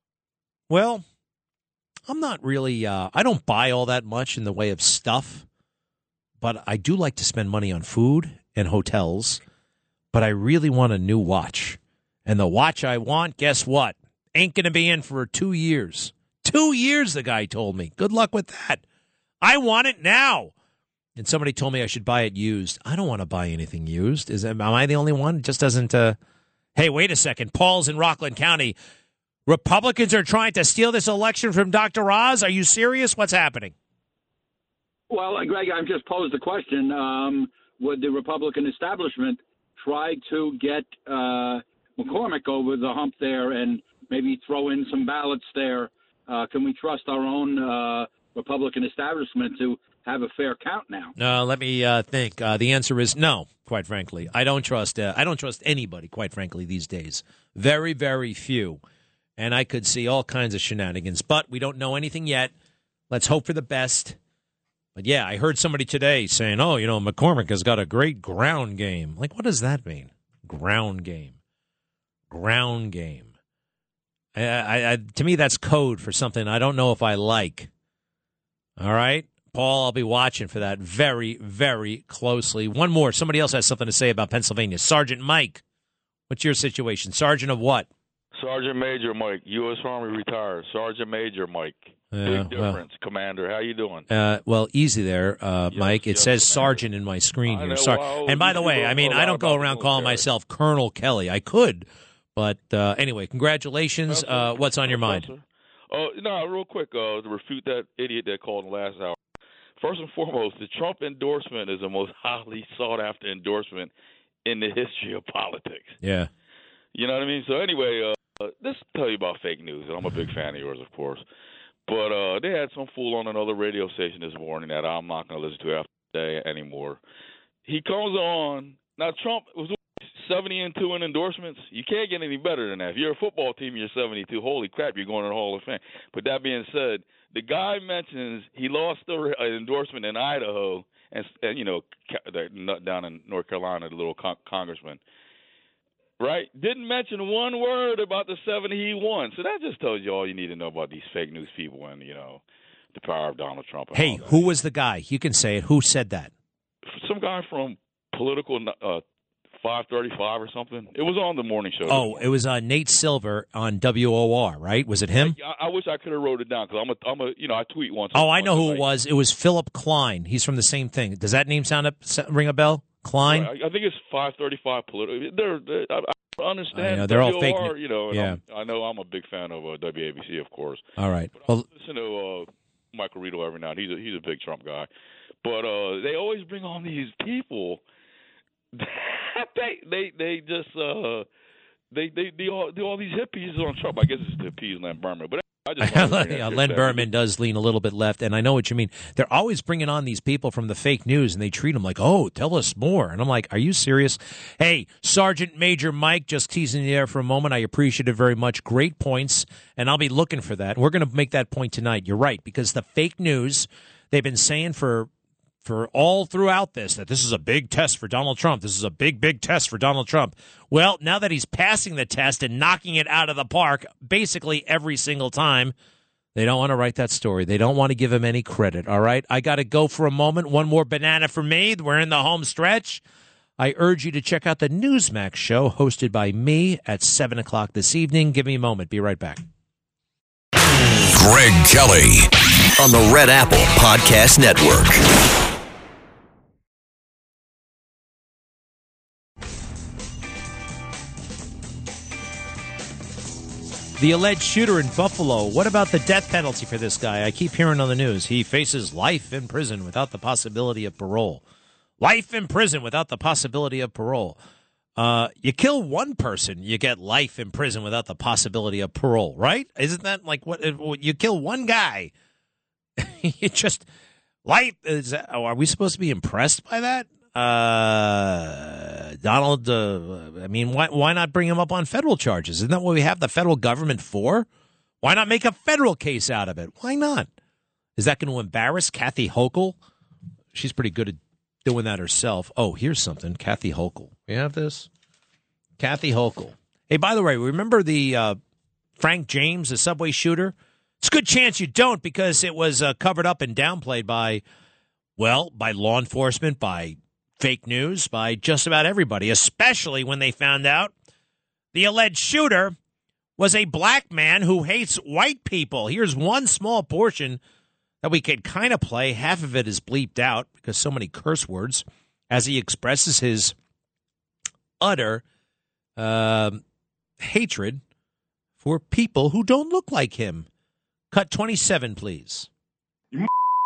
Speaker 3: well, I'm not really, uh, I don't buy all that much in the way of stuff, but I do like to spend money on food and hotels, but I really want a new watch. And the watch I want, guess what? Ain't going to be in for two years. Two years, the guy told me. Good luck with that. I want it now. And somebody told me I should buy it used. I don't want to buy anything used. Is am I the only one? It just doesn't. Uh... Hey, wait a second. Paul's in Rockland County. Republicans are trying to steal this election from Doctor Oz. Are you serious? What's happening?
Speaker 21: Well, uh, Greg, I've just posed the question. Um, would the Republican establishment try to get uh, McCormick over the hump there and maybe throw in some ballots there? Uh, can we trust our own uh, Republican establishment to have a fair count now?
Speaker 3: Uh, let me uh, think. Uh, the answer is no, quite frankly. I don't trust uh, I don't trust anybody, quite frankly, these days. Very, very few. And I could see all kinds of shenanigans. But we don't know anything yet. Let's hope for the best. But, yeah, I heard somebody today saying, oh, you know, McCormick has got a great ground game. Like, what does that mean? Ground game. Ground game. I, I, I, to me, that's code for something I don't know if I like. All right? Paul, I'll be watching for that very, very closely. One more. Somebody else has something to say about Pennsylvania. Sergeant Mike, what's your situation? Sergeant of what?
Speaker 22: Sergeant Major Mike, U S Army retired. Sergeant Major Mike.
Speaker 3: Yeah,
Speaker 22: Big difference, Commander. How you doing?
Speaker 3: Uh, well, easy there, uh,
Speaker 22: Yes,
Speaker 3: Mike. It
Speaker 22: yes,
Speaker 3: says Sergeant in my screen
Speaker 22: I
Speaker 3: here.
Speaker 22: know,
Speaker 3: Sar-
Speaker 22: well,
Speaker 3: and by
Speaker 22: you
Speaker 3: the
Speaker 22: can
Speaker 3: way,
Speaker 22: go
Speaker 3: I mean,
Speaker 22: a
Speaker 3: I
Speaker 22: lot
Speaker 3: don't go
Speaker 22: about
Speaker 3: around
Speaker 22: the
Speaker 3: calling
Speaker 22: military.
Speaker 3: myself Colonel Kelly. I could, but uh, anyway, congratulations. Uh, what's on your mind?
Speaker 22: Oh, no, real quick, uh, to refute that idiot that called in the last hour. First and foremost, the Trump endorsement is the most highly sought-after endorsement in the history of politics.
Speaker 3: Yeah.
Speaker 22: You know what I mean? So anyway, uh, let's tell you about fake news. And I'm a big fan of yours, of course. But uh, they had some fool on another radio station this morning that I'm not going to listen to after today anymore. He comes on. Now, Trump was seventy and two in endorsements. You can't get any better than that. If you're a football team, you're seventy-two. Holy crap, you're going to the Hall of Fame. But that being said, the guy mentions he lost the uh, endorsement in Idaho and, and you know, down in North Carolina, the little con- congressman. right? Didn't mention one word about the seventy he won. So that just tells you all you need to know about these fake news people and, you know, the power of Donald Trump. And
Speaker 3: Hey, who was the guy? You can say it. Who said that?
Speaker 22: Some guy from Political uh, five thirty-five or something. It was on the morning show.
Speaker 3: Oh, it was uh, Nate Silver on W O R, right? Was it him?
Speaker 22: I, I wish I could have wrote it down because I'm a, I'm a, you know, I tweet once.
Speaker 3: Oh, I know who
Speaker 22: night.
Speaker 3: it was. It was Philip Klein. He's from the same thing. Does that name sound up, ring a bell? Klein?
Speaker 22: I, I think it's five thirty-five Political. They're, they're, I, I understand.
Speaker 3: I know, they're all
Speaker 22: W O R,
Speaker 3: fake.
Speaker 22: You know, and
Speaker 3: yeah.
Speaker 22: I'm, I know I'm a big fan of uh, W A B C, of course.
Speaker 3: All right.
Speaker 22: But
Speaker 3: Well,
Speaker 22: I listen to uh, Michael Rito every now and then. He's a, he's a big Trump guy. But uh, they always bring on these people. they they they just uh they they they all, they all these hippies on Trump. I guess it's the hippies, Len Berman. But I just
Speaker 3: yeah, Len Berman does lean a little bit left, and I know what you mean. They're always bringing on these people from the fake news, and they treat them like, "Oh, tell us more." And I'm like, "Are you serious?" Hey, Sergeant Major Mike, just teasing you there for a moment. I appreciate it very much. Great points, and I'll be looking for that. We're going to make that point tonight. You're right, because the fake news they've been saying for. For all throughout this, that this is a big test for Donald Trump. This is a big, big test for Donald Trump. Well, now that he's passing the test and knocking it out of the park basically every single time, they don't want to write that story. They don't want to give him any credit, all right? I got to go for a moment. One more banana for me. We're in the home stretch. I urge you to check out the Newsmax show hosted by me at seven o'clock this evening. Give me a moment. Be right back.
Speaker 1: Greg Kelly
Speaker 2: on the Red Apple Podcast Network.
Speaker 3: The alleged shooter in Buffalo. What about the death penalty for this guy? I keep hearing on the news he faces life in prison without the possibility of parole. Life in prison without the possibility of parole. Uh, you kill one person, you get life in prison without the possibility of parole, right? Isn't that like what you kill one guy? You just life is. That, oh, are we supposed to be impressed by that? Uh, Donald, uh, I mean, why why not bring him up on federal charges? Isn't that what we have the federal government for? Why not make a federal case out of it? Why not? Is that going to embarrass Kathy Hochul? She's pretty good at doing that herself. Oh, here's something. Kathy Hochul. You have this? Kathy Hochul. Hey, by the way, remember the uh, Frank James, the subway shooter? It's a good chance you don't because it was uh, covered up and downplayed by, well, by law enforcement, by fake news, by just about everybody, especially when they found out the alleged shooter was a black man who hates white people. Here's one small portion that we could kind of play. Half of it is bleeped out because so many curse words as he expresses his utter uh, hatred for people who don't look like him. Cut twenty-seven, please.
Speaker 4: You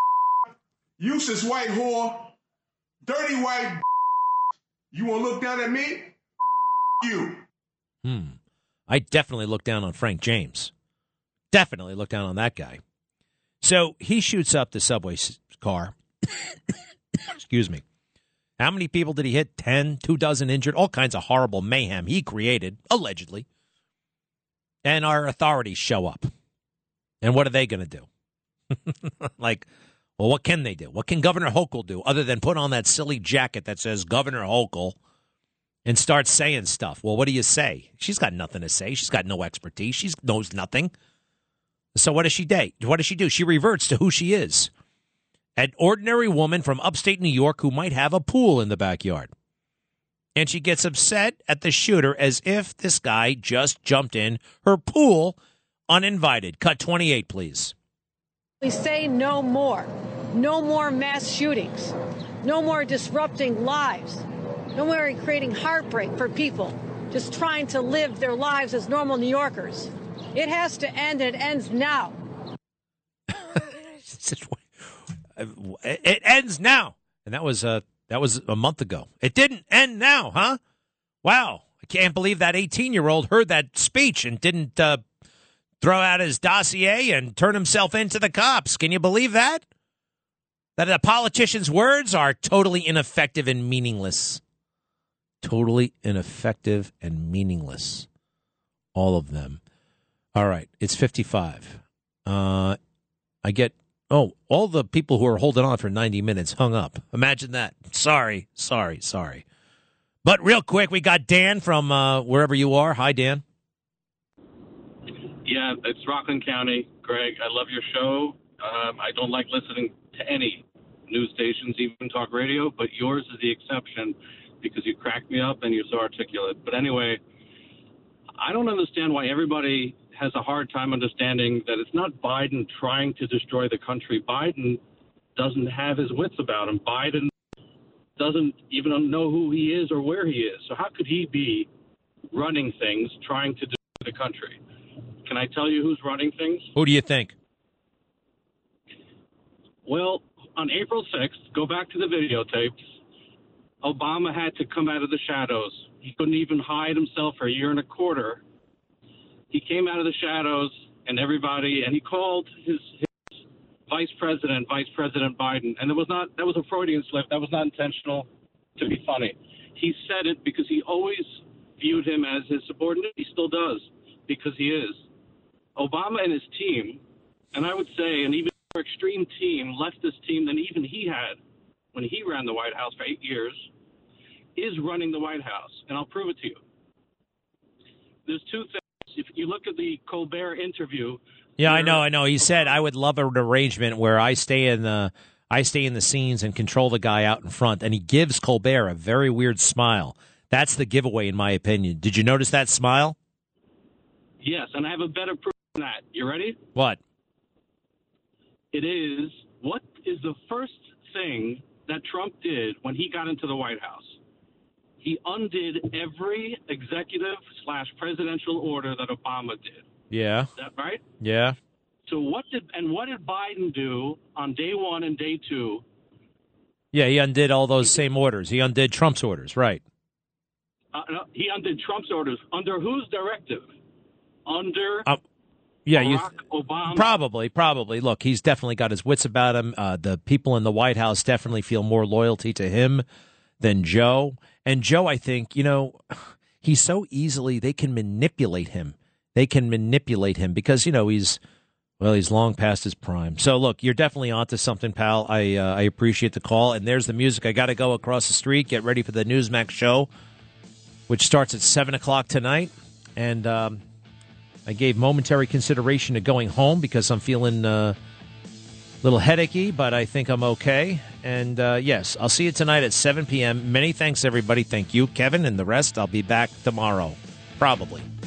Speaker 4: useless white whore, dirty white. You want to look down at me? You.
Speaker 3: Hmm. I definitely look down on Frank James. Definitely look down on that guy. So he shoots up the subway car. Excuse me. How many people did he hit? Ten, two dozen injured, all kinds of horrible mayhem he created, allegedly. And our authorities show up. And what are they going to do? Like, well, what can they do? What can Governor Hochul do other than put on that silly jacket that says Governor Hochul and start saying stuff? Well, what do you say? She's got nothing to say. She's got no expertise. She knows nothing. So what does she do? What does she do? She reverts to who she is. An ordinary woman from upstate New York who might have a pool in the backyard. And she gets upset at the shooter as if this guy just jumped in her pool uninvited. Cut twenty-eight, please.
Speaker 6: We say no more. No more mass shootings. No more disrupting lives. No more creating heartbreak for people just trying to live their lives as normal New Yorkers. It has to end, and it ends now. It
Speaker 3: ends now. And that was, uh, that was a month ago. It didn't end now, huh? Wow. I can't believe that eighteen-year-old heard that speech and didn't uh, throw out his dossier and turn himself into the cops. Can you believe that? That a politician's words are totally ineffective and meaningless. Totally ineffective and meaningless. All of them. All right, it's fifty-five. Uh, I get, oh, all the people who are holding on for ninety minutes hung up. Imagine that. Sorry, sorry, sorry. But real quick, we got Dan from uh, wherever you are. Hi, Dan.
Speaker 7: Yeah, it's Rockland County. Greg, I love your show. Um, I don't like listening to any news stations, even talk radio, but yours is the exception because you crack me up and you're so articulate. But anyway, I don't understand why everybody has a hard time understanding that it's not Biden trying to destroy the country. Biden doesn't have his wits about him. Biden doesn't even know who he is or where he is. So how could he be running things, trying to destroy the country? Can I tell you who's running things?
Speaker 3: Who do you think?
Speaker 7: Well, on April sixth, go back to the videotapes, Obama had to come out of the shadows. He couldn't even hide himself for a year and a quarter. He came out of the shadows, and everybody, and he called his, his vice president, Vice President Biden, and it was not, that was a Freudian slip. That was not intentional to be funny. He said it because he always viewed him as his subordinate. He still does, because he is. Obama and his team, and I would say an even more extreme team, leftist team than even he had when he ran the White House for eight years, is running the White House, and I'll prove it to you. There's two things. If you look at the Colbert interview.
Speaker 3: Yeah, I know, I know. He said I would love an arrangement where I stay in the I stay in the scenes and control the guy out in front, and he gives Colbert a very weird smile. That's the giveaway, in my opinion. Did you notice that smile?
Speaker 7: Yes, and I have a better proof than that. You ready?
Speaker 3: What?
Speaker 7: It is, what is the first thing that Trump did when he got into the White House? He undid every executive slash presidential order that Obama did.
Speaker 3: Yeah.
Speaker 7: Is that right?
Speaker 3: Yeah.
Speaker 7: So what did, and what did Biden do on day one and day two?
Speaker 3: Yeah, he undid all those same orders. He undid Trump's orders, right.
Speaker 7: Uh, no, he undid Trump's orders. Under whose directive? Under
Speaker 3: uh, yeah,
Speaker 7: Barack
Speaker 3: you,
Speaker 7: Obama.
Speaker 3: Probably, probably. Look, he's definitely got his wits about him. Uh, the people in the White House definitely feel more loyalty to him than Joe. And Joe, I think, you know, he's so easily, they can manipulate him. They can manipulate him because, you know, he's, well, he's long past his prime. So, look, you're definitely onto something, pal. I uh, I appreciate the call. And there's the music. I got to go across the street, get ready for the Newsmax show, which starts at seven o'clock tonight. And um, I gave momentary consideration to going home because I'm feeling uh, a little headachy, but I think I'm okay. And, uh, yes, I'll see you tonight at seven p.m. Many thanks, everybody. Thank you, Kevin, and the rest. I'll be back tomorrow, probably.